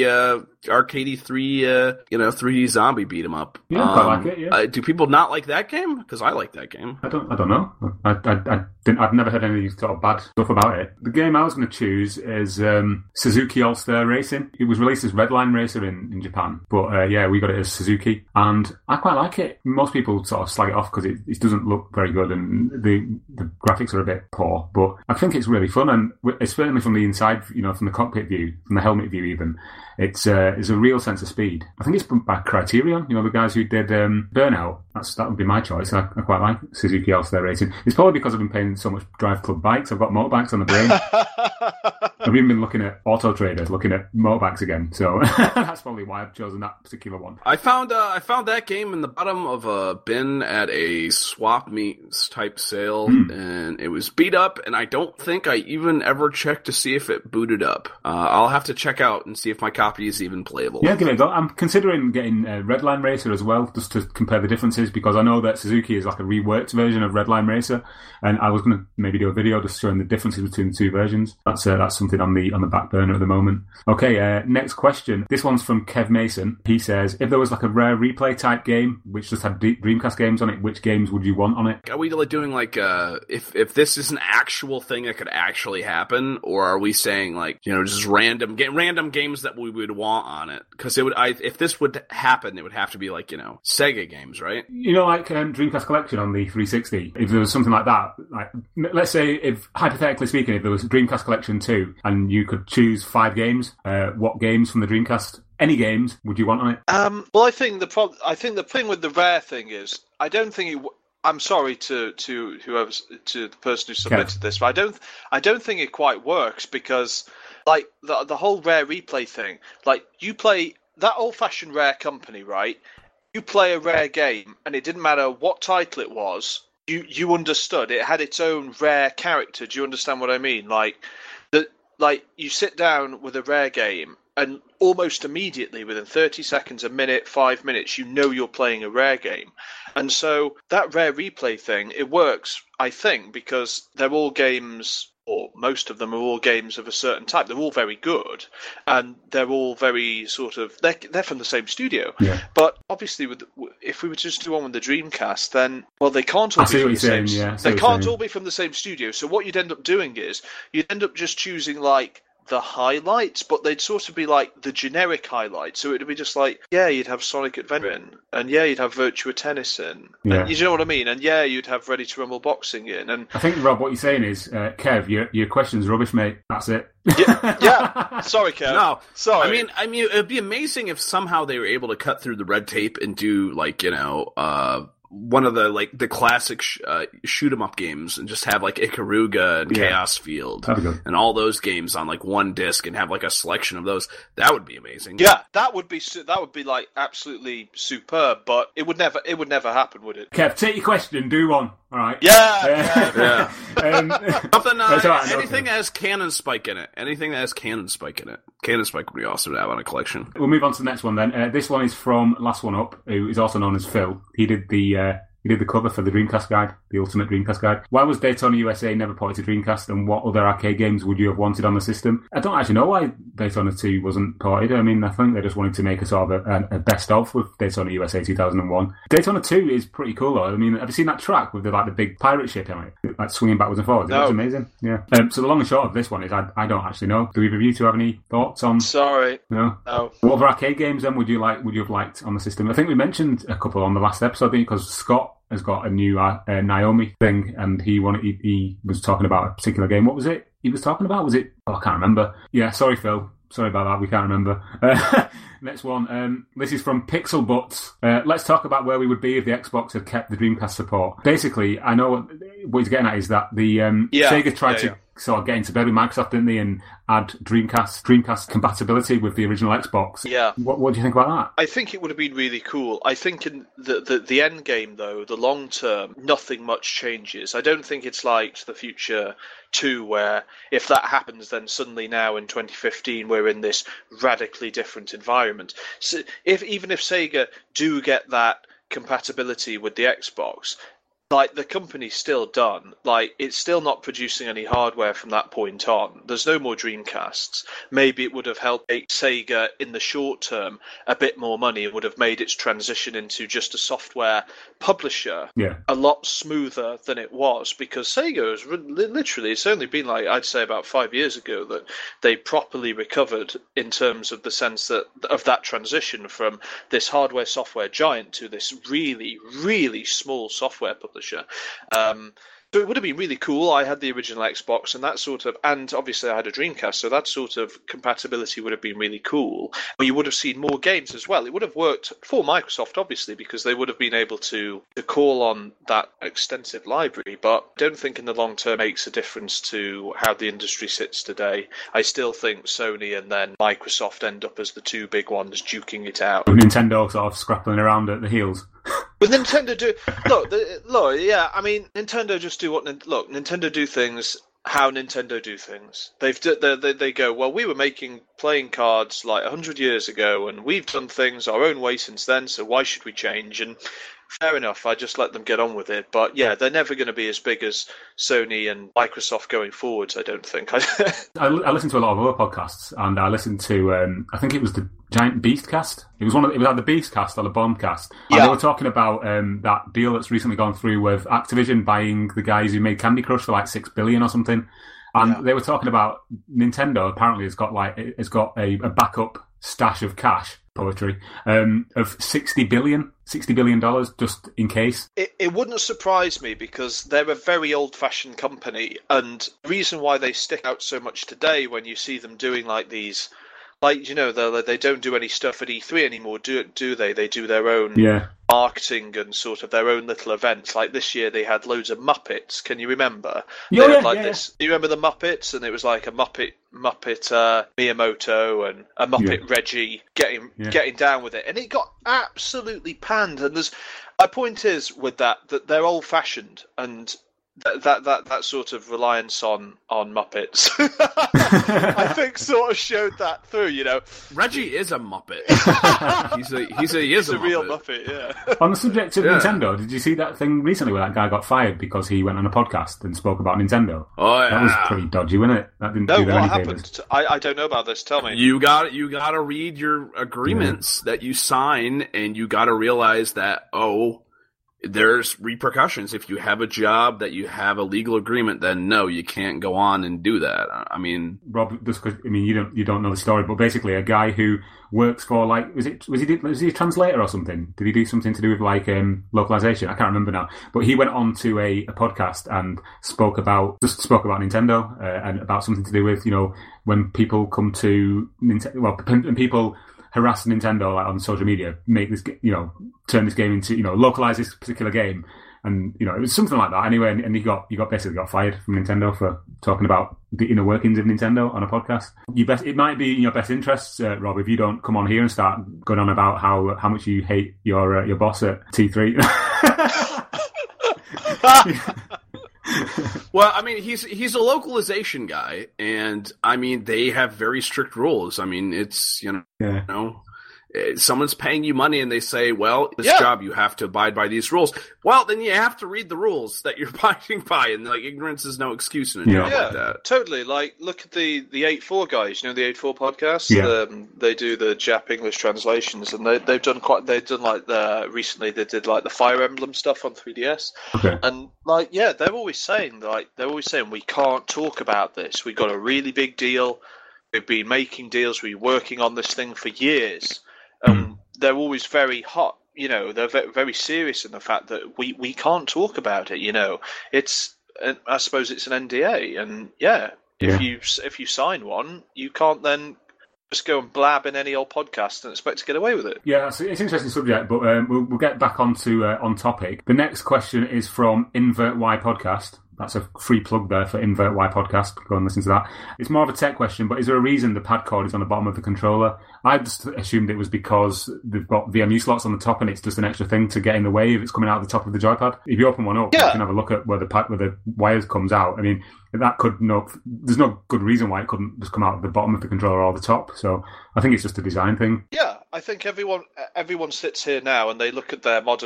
3D zombie beat 'em up. Yeah, I like it. Yeah. Do people not like that game? Because I like that game. I don't know. I've never heard any sort of bad stuff about it. The game I was going to choose is Suzuki All-Star Racing. It was released as Redline Racer in Japan, but we got it as Suzuki, and I quite like it. Most people sort of slag it off because it doesn't look very good and the graphics are a bit poor, but I think it's really fun, and especially from the inside, from the cockpit view, from the helmet view even, it's a real sense of speed. I think it's by Criterion, the guys who did Burnout. That would be my choice. I quite like Suzuki All-Star Racing. It's probably because I've been playing so much Drive Club bikes. I've got motorbikes on the brain. I've even been looking at Auto Trader, looking at motorbikes again. So that's probably why I've chosen that particular one. I found that game in the bottom of a bin at a swap meets type sale, and it was beat up. And I don't think I even ever checked to see if it booted up. I'll have to check out and see if my copy is even playable. Yeah, give it a go. I'm considering getting Redline Racer as well, just to compare the differences, because I know that Suzuki is like a reworked version of Redline Racer, and I was going to maybe do a video just showing the differences between the two versions. That's something on the back burner at the moment. Okay, next question. This one's from Kev Mason. He says, if there was like a rare replay type game which just had Dreamcast games on it, which games would you want on it? Are we doing like if this is an actual thing that could actually happen, or are we saying like just random games that we would want on it? Because if this would happen, it would have to be like Sega games, right? Like Dreamcast Collection on the 360. If there was something like that, like let's say, if hypothetically speaking, if there was Dreamcast Collection 2 and you could choose 5 games, what games from the Dreamcast? Any games would you want on it? Well, I think the thing with the rare thing is, I don't think it. I'm sorry to the person who submitted this, but I don't think it quite works, because like the whole rare replay thing, like you play that old-fashioned Rare company, right? You play a Rare game, and it didn't matter what title it was. You understood it had its own Rare character. Do you understand what I mean? Like you sit down with a Rare game, and almost immediately, within 30 seconds, a minute, 5 minutes, you're playing a Rare game. And so that Rare replay thing, it works, I think, because they're all games, or most of them are all games of a certain type. They're all very good, and they're all very sort of, they're from the same studio. Yeah. But obviously, if we were to just do one with the Dreamcast, then, well, they can't all be from the same. They can't all be from the same studio. So what you'd end up doing is you'd end up just choosing like the highlights, but they'd sort of be like the generic highlights. So it'd be just like, you'd have Sonic Adventure in, and you'd have Virtua Tennis in. Yeah. And, you know what I mean? And you'd have Ready to Rumble Boxing in. And I think, Rob, what you're saying is, Kev, your question's rubbish, mate. That's it. Yeah. Sorry, Kev. No, sorry. I mean, it'd be amazing if somehow they were able to cut through the red tape and do like one of the classic shoot 'em up games, and just have like Ikaruga and Chaos Field and all those games on like one disc, and have like a selection of those. That would be amazing. Yeah, that would be like absolutely superb. But it would never happen, would it? Kev, take your question. Do one. All right. Yeah. Something. Anything that has Cannon Spike in it. Cannon Spike would be awesome to have on a collection. We'll move on to the next one then. This one is from Last One Up, who is also known as Phil. He did the cover for the Dreamcast Guide, the Ultimate Dreamcast Guide. Why was Daytona USA never ported to Dreamcast, and what other arcade games would you have wanted on the system? I don't actually know why Daytona 2 wasn't ported. I mean, I think they just wanted to make a sort of a best of with Daytona USA 2001. Daytona 2 is pretty cool though. I mean, have you seen that track with the big pirate ship in it? Like swinging backwards and forwards? It looks amazing. Yeah. So the long and short of this one is I don't actually know. Do either of you two have any thoughts on? Sorry. No. What other arcade games then would you have liked on the system? I think we mentioned a couple on the last episode, because Scott has got a new Naomi thing, and he was talking about a particular game. What was it he was talking about? Was it? Oh, I can't remember. Yeah, sorry, Phil. Sorry about that. We can't remember. Next one. This is from Pixel Butts. Let's talk about where we would be if the Xbox had kept the Dreamcast support. Basically, I know what he's getting at is that the Sega tried to sort of get into bed with Microsoft, didn't they, and add Dreamcast compatibility with the original Xbox. Yeah. What do you think about that? I think it would have been really cool. I think in the end game, though, the long term, nothing much changes. I don't think it's like The Future 2, where if that happens, then suddenly now in 2015 we're in this radically different environment. So even if Sega do get that compatibility with the Xbox, like, the company's still done. Like, it's still not producing any hardware from that point on. There's no more Dreamcasts. Maybe it would have helped Sega in the short term a bit more money and would have made its transition into just a software publisher a lot smoother than it was, because Sega has literally, it's only been like, I'd say about 5 years ago that they properly recovered in terms of the sense that of that transition from this hardware software giant to this really, really small software publisher. So it would have been really cool. I had the original Xbox and that sort of, and obviously I had a Dreamcast, so that sort of compatibility would have been really cool. But you would have seen more games as well. It would have worked for Microsoft, obviously, because they would have been able to call on that extensive library. But I don't think in the long term makes a difference to how the industry sits today. I still think Sony and then Microsoft end up as the two big ones duking it out. Nintendo sort of scrapping around at the heels. But Nintendo do look, yeah. I mean, Nintendo just do Nintendo do things how Nintendo do things. They go, well, we were making playing cards like 100 years ago, and we've done things our own way since then. So why should we change? And fair enough, I just let them get on with it. But yeah, they're never going to be as big as Sony and Microsoft going forwards, I don't think. I listen to a lot of other podcasts, and I listened to, I think it was the Giant Beastcast. It was either the Beastcast or the Bombcast. And they were talking about that deal that's recently gone through with Activision buying the guys who made Candy Crush for like $6 billion or something. And they were talking about Nintendo apparently has got a backup stash of cash, poetry, of $60 billion just in case. It wouldn't surprise me, because they're a very old-fashioned company, and the reason why they stick out so much today when you see them doing like these, like, you know, they don't do any stuff at E3 anymore, do they? They do their own marketing and sort of their own little events. Like this year, they had loads of Muppets. Can you remember? Do you remember the Muppets? And it was like a Muppet Miyamoto and a Muppet Reggie getting down with it, and it got absolutely panned. And my point is with that they're old fashioned, and that sort of reliance on Muppets, I think, sort of showed that through. You know, Reggie is a Muppet. he is a real Muppet. Yeah. On the subject of Nintendo, did you see that thing recently where that guy got fired because he went on a podcast and spoke about Nintendo? Oh yeah, that was pretty dodgy, wasn't it? That didn't do what any happened? favors. I don't know about this. Tell me. You got to read your agreements that you sign, and you got to realize that there's repercussions. If you have a job that you have a legal agreement, then no, you can't go on and do that. I mean, Rob, just because you don't know the story, but basically a guy who works for, like, was he a translator or something? Did he do something to do with like localization? I can't remember now. But he went on to a podcast and spoke about Nintendo and about something to do with, you know, when people come to Nintendo, well, and people harass Nintendo like on social media, make this, you know, turn this game into, you know, localize this particular game, and you know, it was something like that anyway. And he basically got fired from Nintendo for talking about the inner workings of Nintendo on a podcast. It might be in your best interests, Rob, if you don't come on here and start going on about how much you hate your boss at T3. Well, I mean, he's a localization guy, and I mean, they have very strict rules. I mean, it's, you know, someone's paying you money and they say, well, this job, you have to abide by these rules. Well, then you have to read the rules that you're abiding by, and like, ignorance is no excuse in a job like that. Totally. Like, look at the 8-4 guys. You know, the 8-4 podcast. They do the Jap English translations, and they've done like recently they did like the Fire Emblem stuff on 3DS. Okay. And like, they're always saying we can't talk about this. We got a really big deal. We've been making deals. We've been working on this thing for years. They're always very hot, you know, they're very serious in the fact that we can't talk about it, you know. I suppose it's an NDA, and if you sign one, you can't then just go and blab in any old podcast and expect to get away with it. Yeah, it's an interesting subject, but we'll get back onto on topic. The next question is from Invert Y Podcast. That's a free plug there for Invert Y Podcast. Go and listen to that. It's more of a tech question, but is there a reason the pad cord is on the bottom of the controller? I just assumed it was because they've got VMU slots on the top and it's just an extra thing to get in the way if it's coming out of the top of the joypad. If you open one up, you can have a look at where the wires comes out. I mean, there's no good reason why it couldn't just come out of the bottom of the controller or the top. So I think it's just a design thing. Yeah, I think everyone sits here now and they look at their modern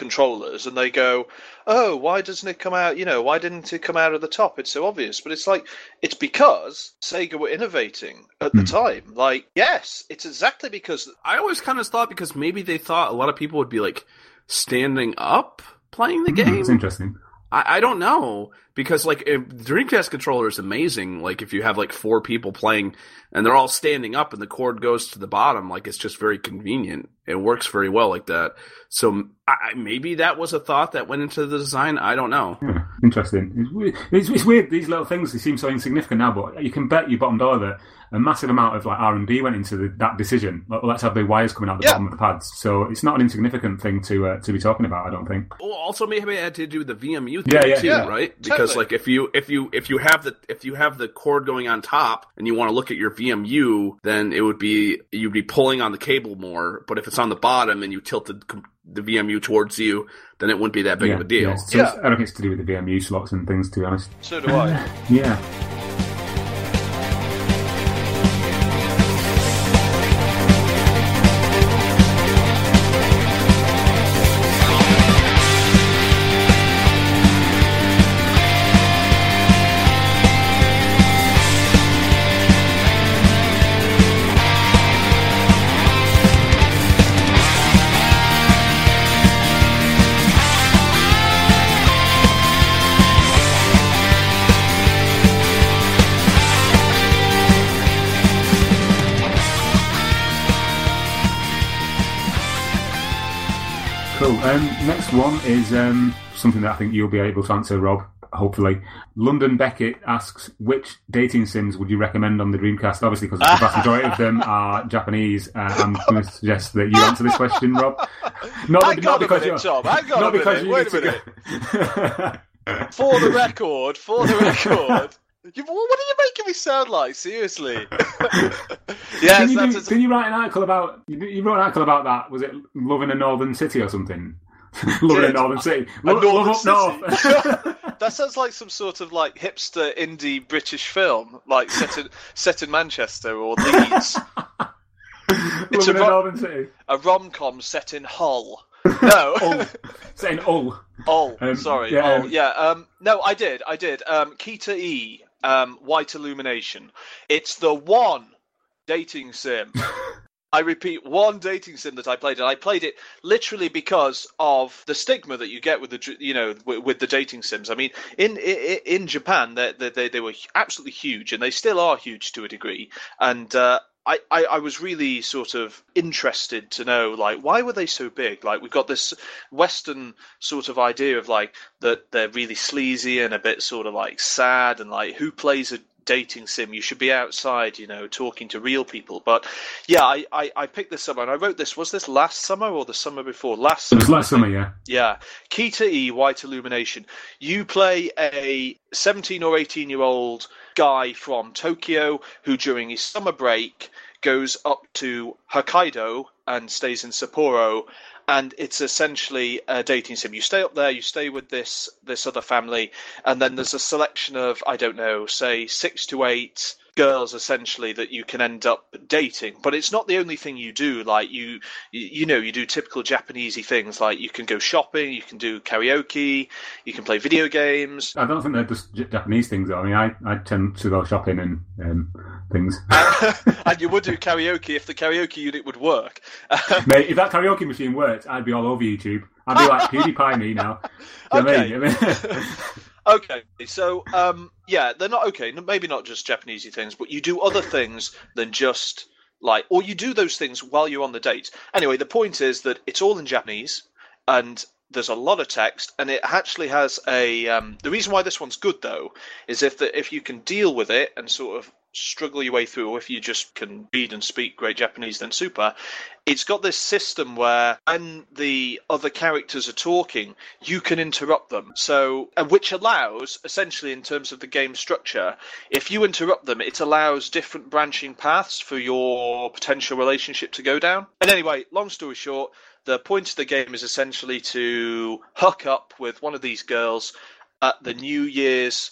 controllers, and they go, "Oh, why doesn't it come out? Why didn't it come out of the top? It's so obvious." But it's like, it's because Sega were innovating at the time. Like, yes, it's exactly because I always kind of thought because maybe they thought a lot of people would be like standing up playing the game. It's interesting. I don't know, because like the Dreamcast controller is amazing. Like if you have like 4 people playing and they're all standing up and the cord goes to the bottom, like it's just very convenient. It works very well like that. So maybe that was a thought that went into the design. I don't know. Yeah, interesting. It's weird. These little things, they seem so insignificant now, but you can bet your bottom dollar that a massive amount of like R&D went into that decision. Let's have the wires coming out the bottom of the pads. So it's not an insignificant thing to be talking about, I don't think. Well, also maybe it had to do with the VMU thing too, right? Because like if you have the cord going on top and you want to look at your VMU, then you'd be pulling on the cable more. But if it's on the bottom and you tilt the VMU towards you, then it wouldn't be that big of a deal. Yeah. So I don't think it's to do with the VMU slots and things, to be honest. So do I. Yeah. Cool. Next one is something that I think you'll be able to answer, Rob, hopefully. London Beckett asks, which dating sims would you recommend on the Dreamcast? Obviously, because the vast majority of them are Japanese. I'm going to suggest that you answer this question, Rob. Not because you're... Tom. Hang on a minute. Wait a minute. For the record... What are you making me sound like? Seriously. Yes, did you write an article about... You wrote an article about that. Was it Love in a Northern City or something? Love in a Northern City. Love up north. That sounds like some sort of like hipster indie British film, like set in Manchester or Leeds. Love in a Northern City. A rom-com set in Hull. No. Set in Hull. Hull. Sorry. Yeah, Hull. Yeah. No, I did. Kita E. White Illumination. It's the one dating sim. I repeat, one dating sim that I played, and I played it literally because of the stigma that you get with the dating sims. I mean, in Japan, they were absolutely huge, and they still are huge to a degree. And I was really sort of interested to know, like, why were they so big? Like, we've got this Western sort of idea of, like, that they're really sleazy and a bit sort of, like, sad, and, like, who plays a dating sim? You should be outside, talking to real people. But, yeah, I picked this up, and I wrote this. Was this last summer or the summer before? Last summer. It was last summer, yeah. Yeah. Kita E, White Illumination. You play a 17 or 18-year-old guy from Tokyo who, during his summer break, goes up to Hokkaido and stays in Sapporo, and it's essentially a dating sim. You stay up there, you stay with this other family, and then there's a selection of, I don't know, say 6 to 8 girls essentially that you can end up dating. But it's not the only thing you do. Like you do typical Japanesey things, like you can go shopping, you can do karaoke, you can play video games. I don't think they're just Japanese things though. I mean, I tend to go shopping and things. And you would do karaoke if the karaoke unit would work. Mate, if that karaoke machine worked, I'd be all over YouTube. I'd be like PewDiePie me now. Okay. I mean? Okay, so, they're not okay. Maybe not just Japanesey things, but you do other things than just, like, or you do those things while you're on the date. Anyway, the point is that it's all in Japanese, and there's a lot of text, and it actually has a... the reason why this one's good, though, is if you can deal with it and sort of struggle your way through, or if you just can read and speak great Japanese, then super. It's got this system where when the other characters are talking, you can interrupt them. So, which allows, essentially in terms of the game structure, if you interrupt them, it allows different branching paths for your potential relationship to go down. And anyway, long story short, the point of the game is essentially to hook up with one of these girls at the New Year's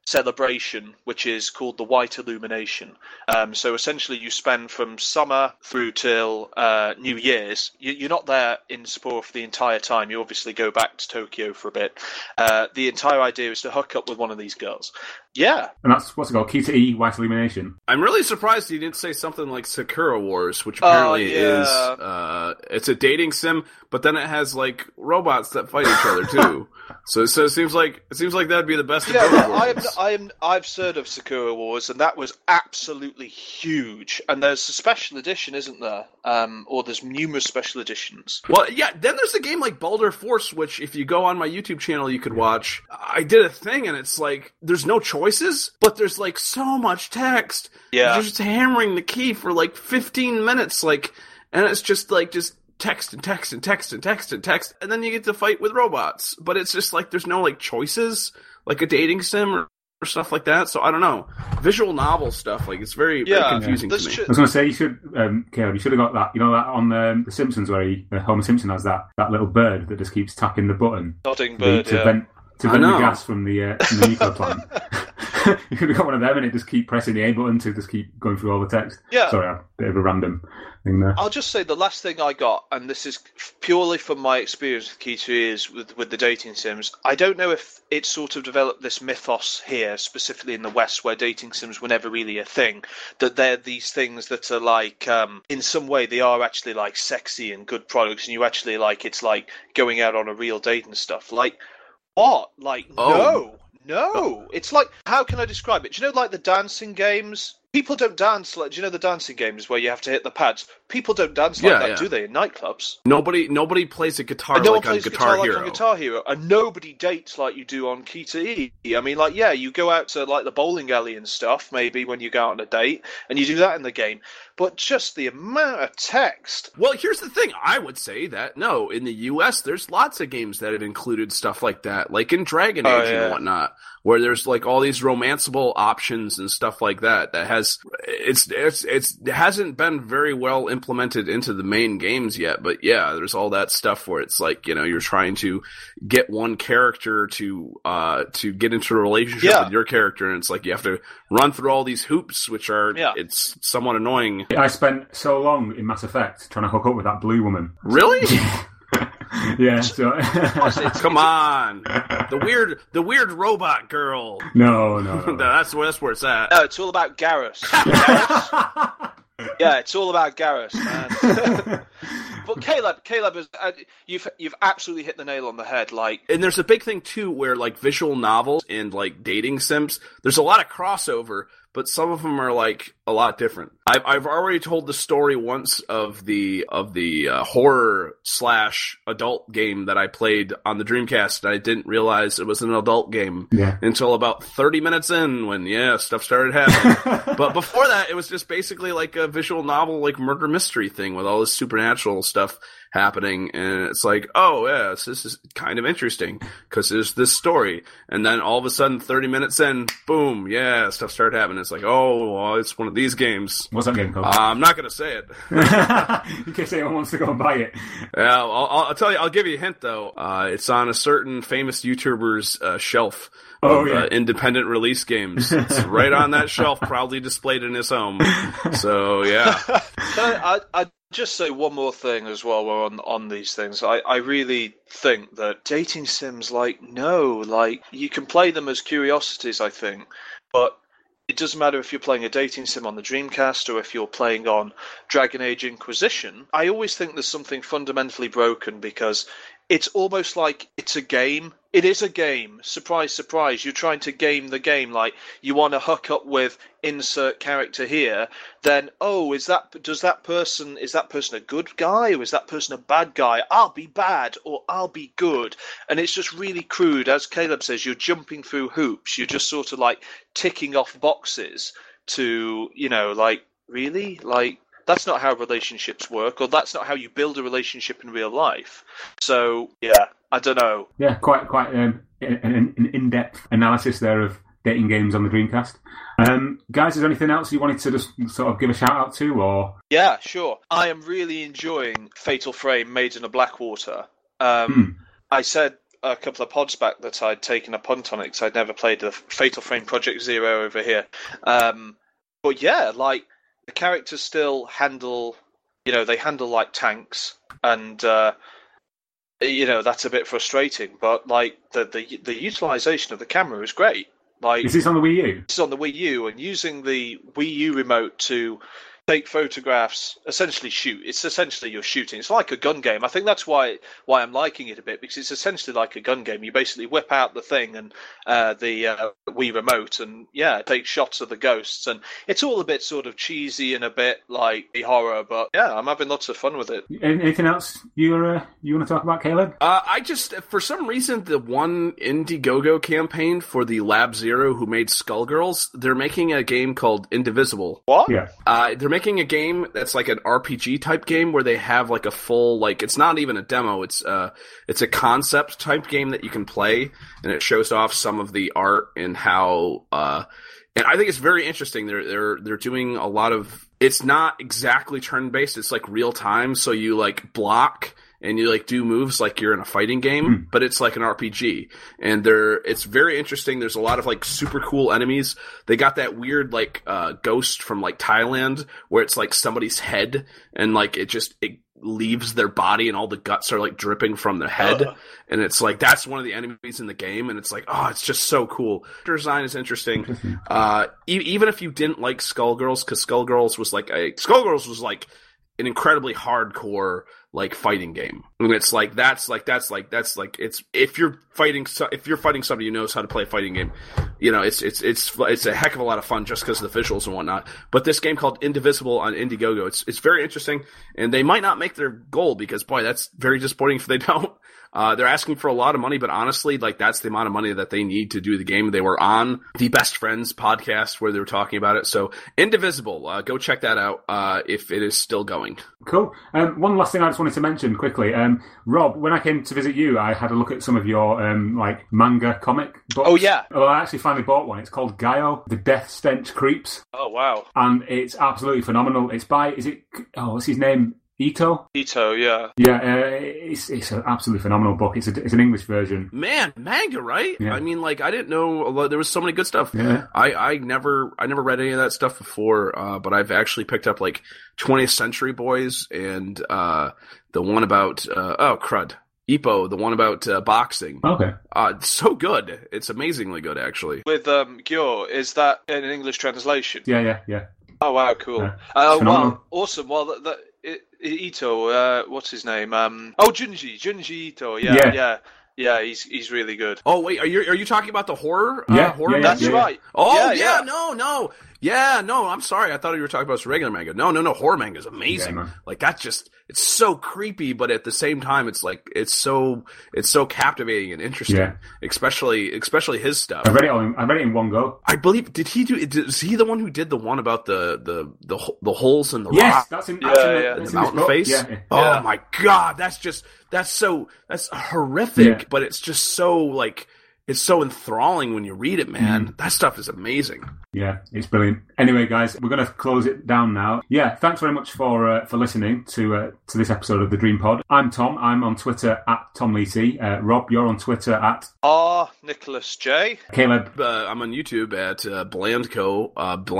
celebration, which is called the White Illumination. So essentially you spend from summer through till New Year's. You're not there in Sapporo for the entire time. You obviously go back to Tokyo for a bit. The entire idea is to hook up with one of these girls. Yeah. And that's, what's it called? Kita E, White Illumination. I'm really surprised you didn't say something like Sakura Wars, which apparently is, it's a dating sim, but then it has, like, robots that fight each other, too. So it seems like that'd be the best of both worlds. I've heard of Sakura Wars, and that was absolutely huge. And there's a special edition, isn't there? Or there's numerous special editions. Well, yeah, then there's a game like Baldur Force, which if you go on my YouTube channel, you could watch. I did a thing, and it's like, there's no choices, but there's like so much text. Yeah. You're just hammering the key for like 15 minutes, like, and it's just like, text and text and text and text and text, and then you get to fight with robots. But it's just like, there's no like choices, like a dating sim or stuff like that. So I don't know. Visual novel stuff, like, it's very confusing to me. I was going to say, you should, Caleb, you should have got that. You know that on The Simpsons, where Homer Simpson has that little bird that just keeps tapping the button. Nodding bird, to vent the gas from the nuclear plant. You could have got one of them, and it just keep pressing the A button to just keep going through all the text. Yeah. Sorry, a bit of a random thing there. I'll just say the last thing I got, and this is purely from my experience with Key2, is with the dating sims. I don't know if it sort of developed this mythos here, specifically in the West, where dating sims were never really a thing, that they're these things that are like, in some way, they are actually like sexy and good products, and you actually like, it's like going out on a real date and stuff. Like, what? Like, No, it's like, how can I describe it? Do you know, like the dancing games? People don't dance like. Do you know the dancing games where you have to hit the pads? People don't dance like that, do they? In nightclubs, nobody plays a guitar and no like one plays on Guitar guitar Hero. like on Guitar Hero, and nobody dates like you do on Kita E. I mean, like, yeah, you go out to like the bowling alley and stuff, maybe when you go out on a date, and you do that in the game. But just the amount of text. Well, here's the thing. I would say that, no, in the U.S., there's lots of games that have included stuff like that, like in Dragon Age and whatnot, where there's like all these romanceable options and stuff like that. That has, it hasn't been very well implemented into the main games yet, but yeah, there's all that stuff where it's like, you know, you're trying to get one character to get into a relationship with your character, and it's like you have to run through all these hoops, which are, it's somewhat annoying. I spent so long in Mass Effect trying to hook up with that blue woman. Really? Yeah. So come on, the weird robot girl. No. That's where it's at. No, it's all about Garrus. Yeah, it's all about Garrus, man. But Caleb is, you've absolutely hit the nail on the head. Like, and there's a big thing too, where like visual novels and like dating sims, there's a lot of crossover, but some of them are like a lot different. I've already told the story once of the horror / adult game that I played on the Dreamcast, and I didn't realize it was an adult game until about 30 minutes in, when stuff started happening. But before that, it was just basically like a visual novel, like murder mystery thing with all this supernatural stuff happening, and it's like, oh yeah, this is kind of interesting because there's this story, and then all of a sudden 30 minutes in, boom, stuff started happening. It's like, oh, well, it's one of these games. What's that game called? I'm not gonna say it in case anyone wants to go and buy it. Yeah, I'll tell you. I'll give you a hint though. It's on a certain famous YouTuber's shelf of independent release games. It's right on that shelf, proudly displayed in his home. So yeah. I just say one more thing as well. We're on these things. I really think that dating sims, like, you can play them as curiosities, I think, but it doesn't matter if you're playing a dating sim on the Dreamcast or if you're playing on Dragon Age Inquisition. I always think there's something fundamentally broken, because it's almost like it's a game. It is a game. Surprise, surprise. You're trying to game the game. Like, you want to hook up with insert character here. Then, is that person a good guy, or is that person a bad guy? I'll be bad, or I'll be good. And it's just really crude. As Caleb says, you're jumping through hoops. You're just sort of like ticking off boxes to, like, really? Like, that's not how relationships work, or that's not how you build a relationship in real life. So, I don't know. Yeah, quite an in-depth analysis there of dating games on the Dreamcast. Guys, is there anything else you wanted to just sort of give a shout-out to, or...? Yeah, sure. I am really enjoying Fatal Frame Made in a Blackwater. I said a couple of pods back that I'd taken a punt on it because I'd never played the Fatal Frame Project Zero over here. But yeah, like the characters still handle, they handle like tanks, and that's a bit frustrating. But like the utilization of the camera is great. Like, is this on the Wii U? It's on the Wii U, and using the Wii U remote to take photographs, essentially shoot. It's essentially you're shooting. It's like a gun game. I think that's why I'm liking it a bit, because it's essentially like a gun game. You basically whip out the thing and the Wii remote, and take shots of the ghosts, and it's all a bit sort of cheesy and a bit like the horror. But yeah, I'm having lots of fun with it. Anything else you want to talk about, Caleb? I just, for some reason, the one Indiegogo campaign for the Lab Zero who made Skullgirls, they're making a game called Indivisible. What? Yeah. They're making a game that's like an RPG type game where they have like a full, like, it's not even a demo, it's a concept type game that you can play, and it shows off some of the art and how and I think it's very interesting. They're doing a lot of, it's not exactly turn based, it's like real time, so you like block and you like do moves like you're in a fighting game, but it's like an RPG. And it's very interesting. There's a lot of like super cool enemies. They got that weird like ghost from like Thailand where it's like somebody's head and like it leaves their body and all the guts are like dripping from their head. And it's like, that's one of the enemies in the game. And it's like, oh, it's just so cool. Design is interesting. Even if you didn't like Skullgirls, because Skullgirls was like an incredibly hardcore like fighting game. I mean, it's like that's it's if you're fighting somebody who knows how to play a fighting game, it's a heck of a lot of fun just because of the visuals and whatnot. But this game called Indivisible on Indiegogo, it's very interesting, and they might not make their goal because boy, that's very disappointing if they don't. They're asking for a lot of money, but honestly, like that's the amount of money that they need to do the game. They were on the Best Friends podcast where they were talking about it. So Indivisible, go check that out if it is still going. Cool. One last thing I just wanted to mention quickly. Rob, when I came to visit you, I had a look at some of your like manga comic books. Oh yeah. Well, I actually finally bought one. It's called Gaio, The Death Stench Creeps. Oh wow. And it's absolutely phenomenal. It's by, what's his name? Ito, yeah. Yeah, it's an absolutely phenomenal book. It's an English version. Man, manga, right? Yeah. I mean, like, I didn't know there was so many good stuff. Yeah. I never read any of that stuff before, but I've actually picked up like 20th Century Boys and the one about crud. Ippo, the one about boxing. Okay. It's so good. It's amazingly good, actually. With Gyor, is that in an English translation? Yeah. Oh wow, cool. Yeah. Well, awesome. Well, Ito, what's his name? Junji Ito. Yeah, he's really good. Oh wait, are you talking about the horror? Yeah, horror. That's right. Oh yeah. No. Yeah, no. I'm sorry. I thought you were talking about regular manga. No. Horror manga is amazing. Yeah, like that's just, it's so creepy, but at the same time, it's like it's so captivating and interesting. Yeah. Especially his stuff. I read it in one go. I believe. Is he the one who did the one about the holes in the rock? Yes, that's in the mountain face. Yeah. Oh my god, that's horrific, but it's just so like. It's so enthralling when you read it, man. That stuff is amazing. Yeah, it's brilliant. Anyway, guys, we're going to close it down now. Yeah, thanks very much for listening to this episode of the Dream Pod. I'm Tom. I'm on Twitter at TomLeeC. Rob, you're on Twitter at Nicholas J. Caleb, I'm on YouTube at Blandco,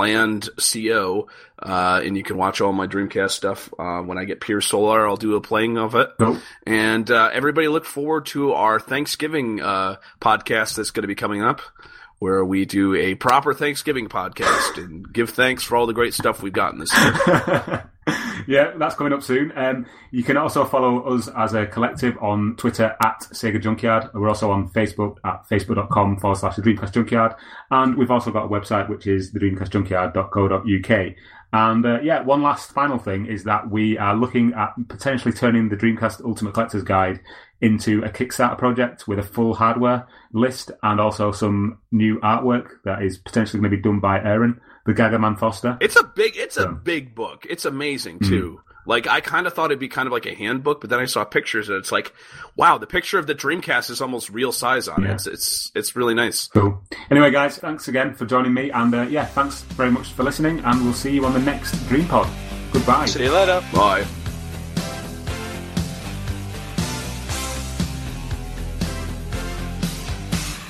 BlandCO, and you can watch all my Dreamcast stuff. When I get Pier Solar, I'll do a playing of it. Cool. And everybody look forward to our Thanksgiving podcast that's going to be coming up, where we do a proper Thanksgiving podcast and give thanks for all the great stuff we've gotten this year. Yeah, that's coming up soon. You can also follow us as a collective on Twitter at Sega Junkyard. We're also on Facebook at facebook.com/The Dreamcast Junkyard. And we've also got a website, which is thedreamcastjunkyard.co.uk. And one last final thing is that we are looking at potentially turning the Dreamcast Ultimate Collector's Guide into a Kickstarter project with a full hardware list and also some new artwork that is potentially going to be done by Aaron, the Gagaman Foster. It's a big book. It's amazing too. Like, I kind of thought it'd be kind of like a handbook, but then I saw pictures and it's like, wow, the picture of the Dreamcast is almost real size on it. It's really nice. Cool. Anyway, guys, thanks again for joining me, and thanks very much for listening, and we'll see you on the next Dream Pod. Goodbye. See you later. Bye.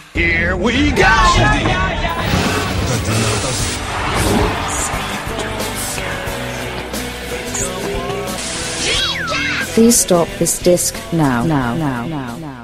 Here we go! Please stop this disc now.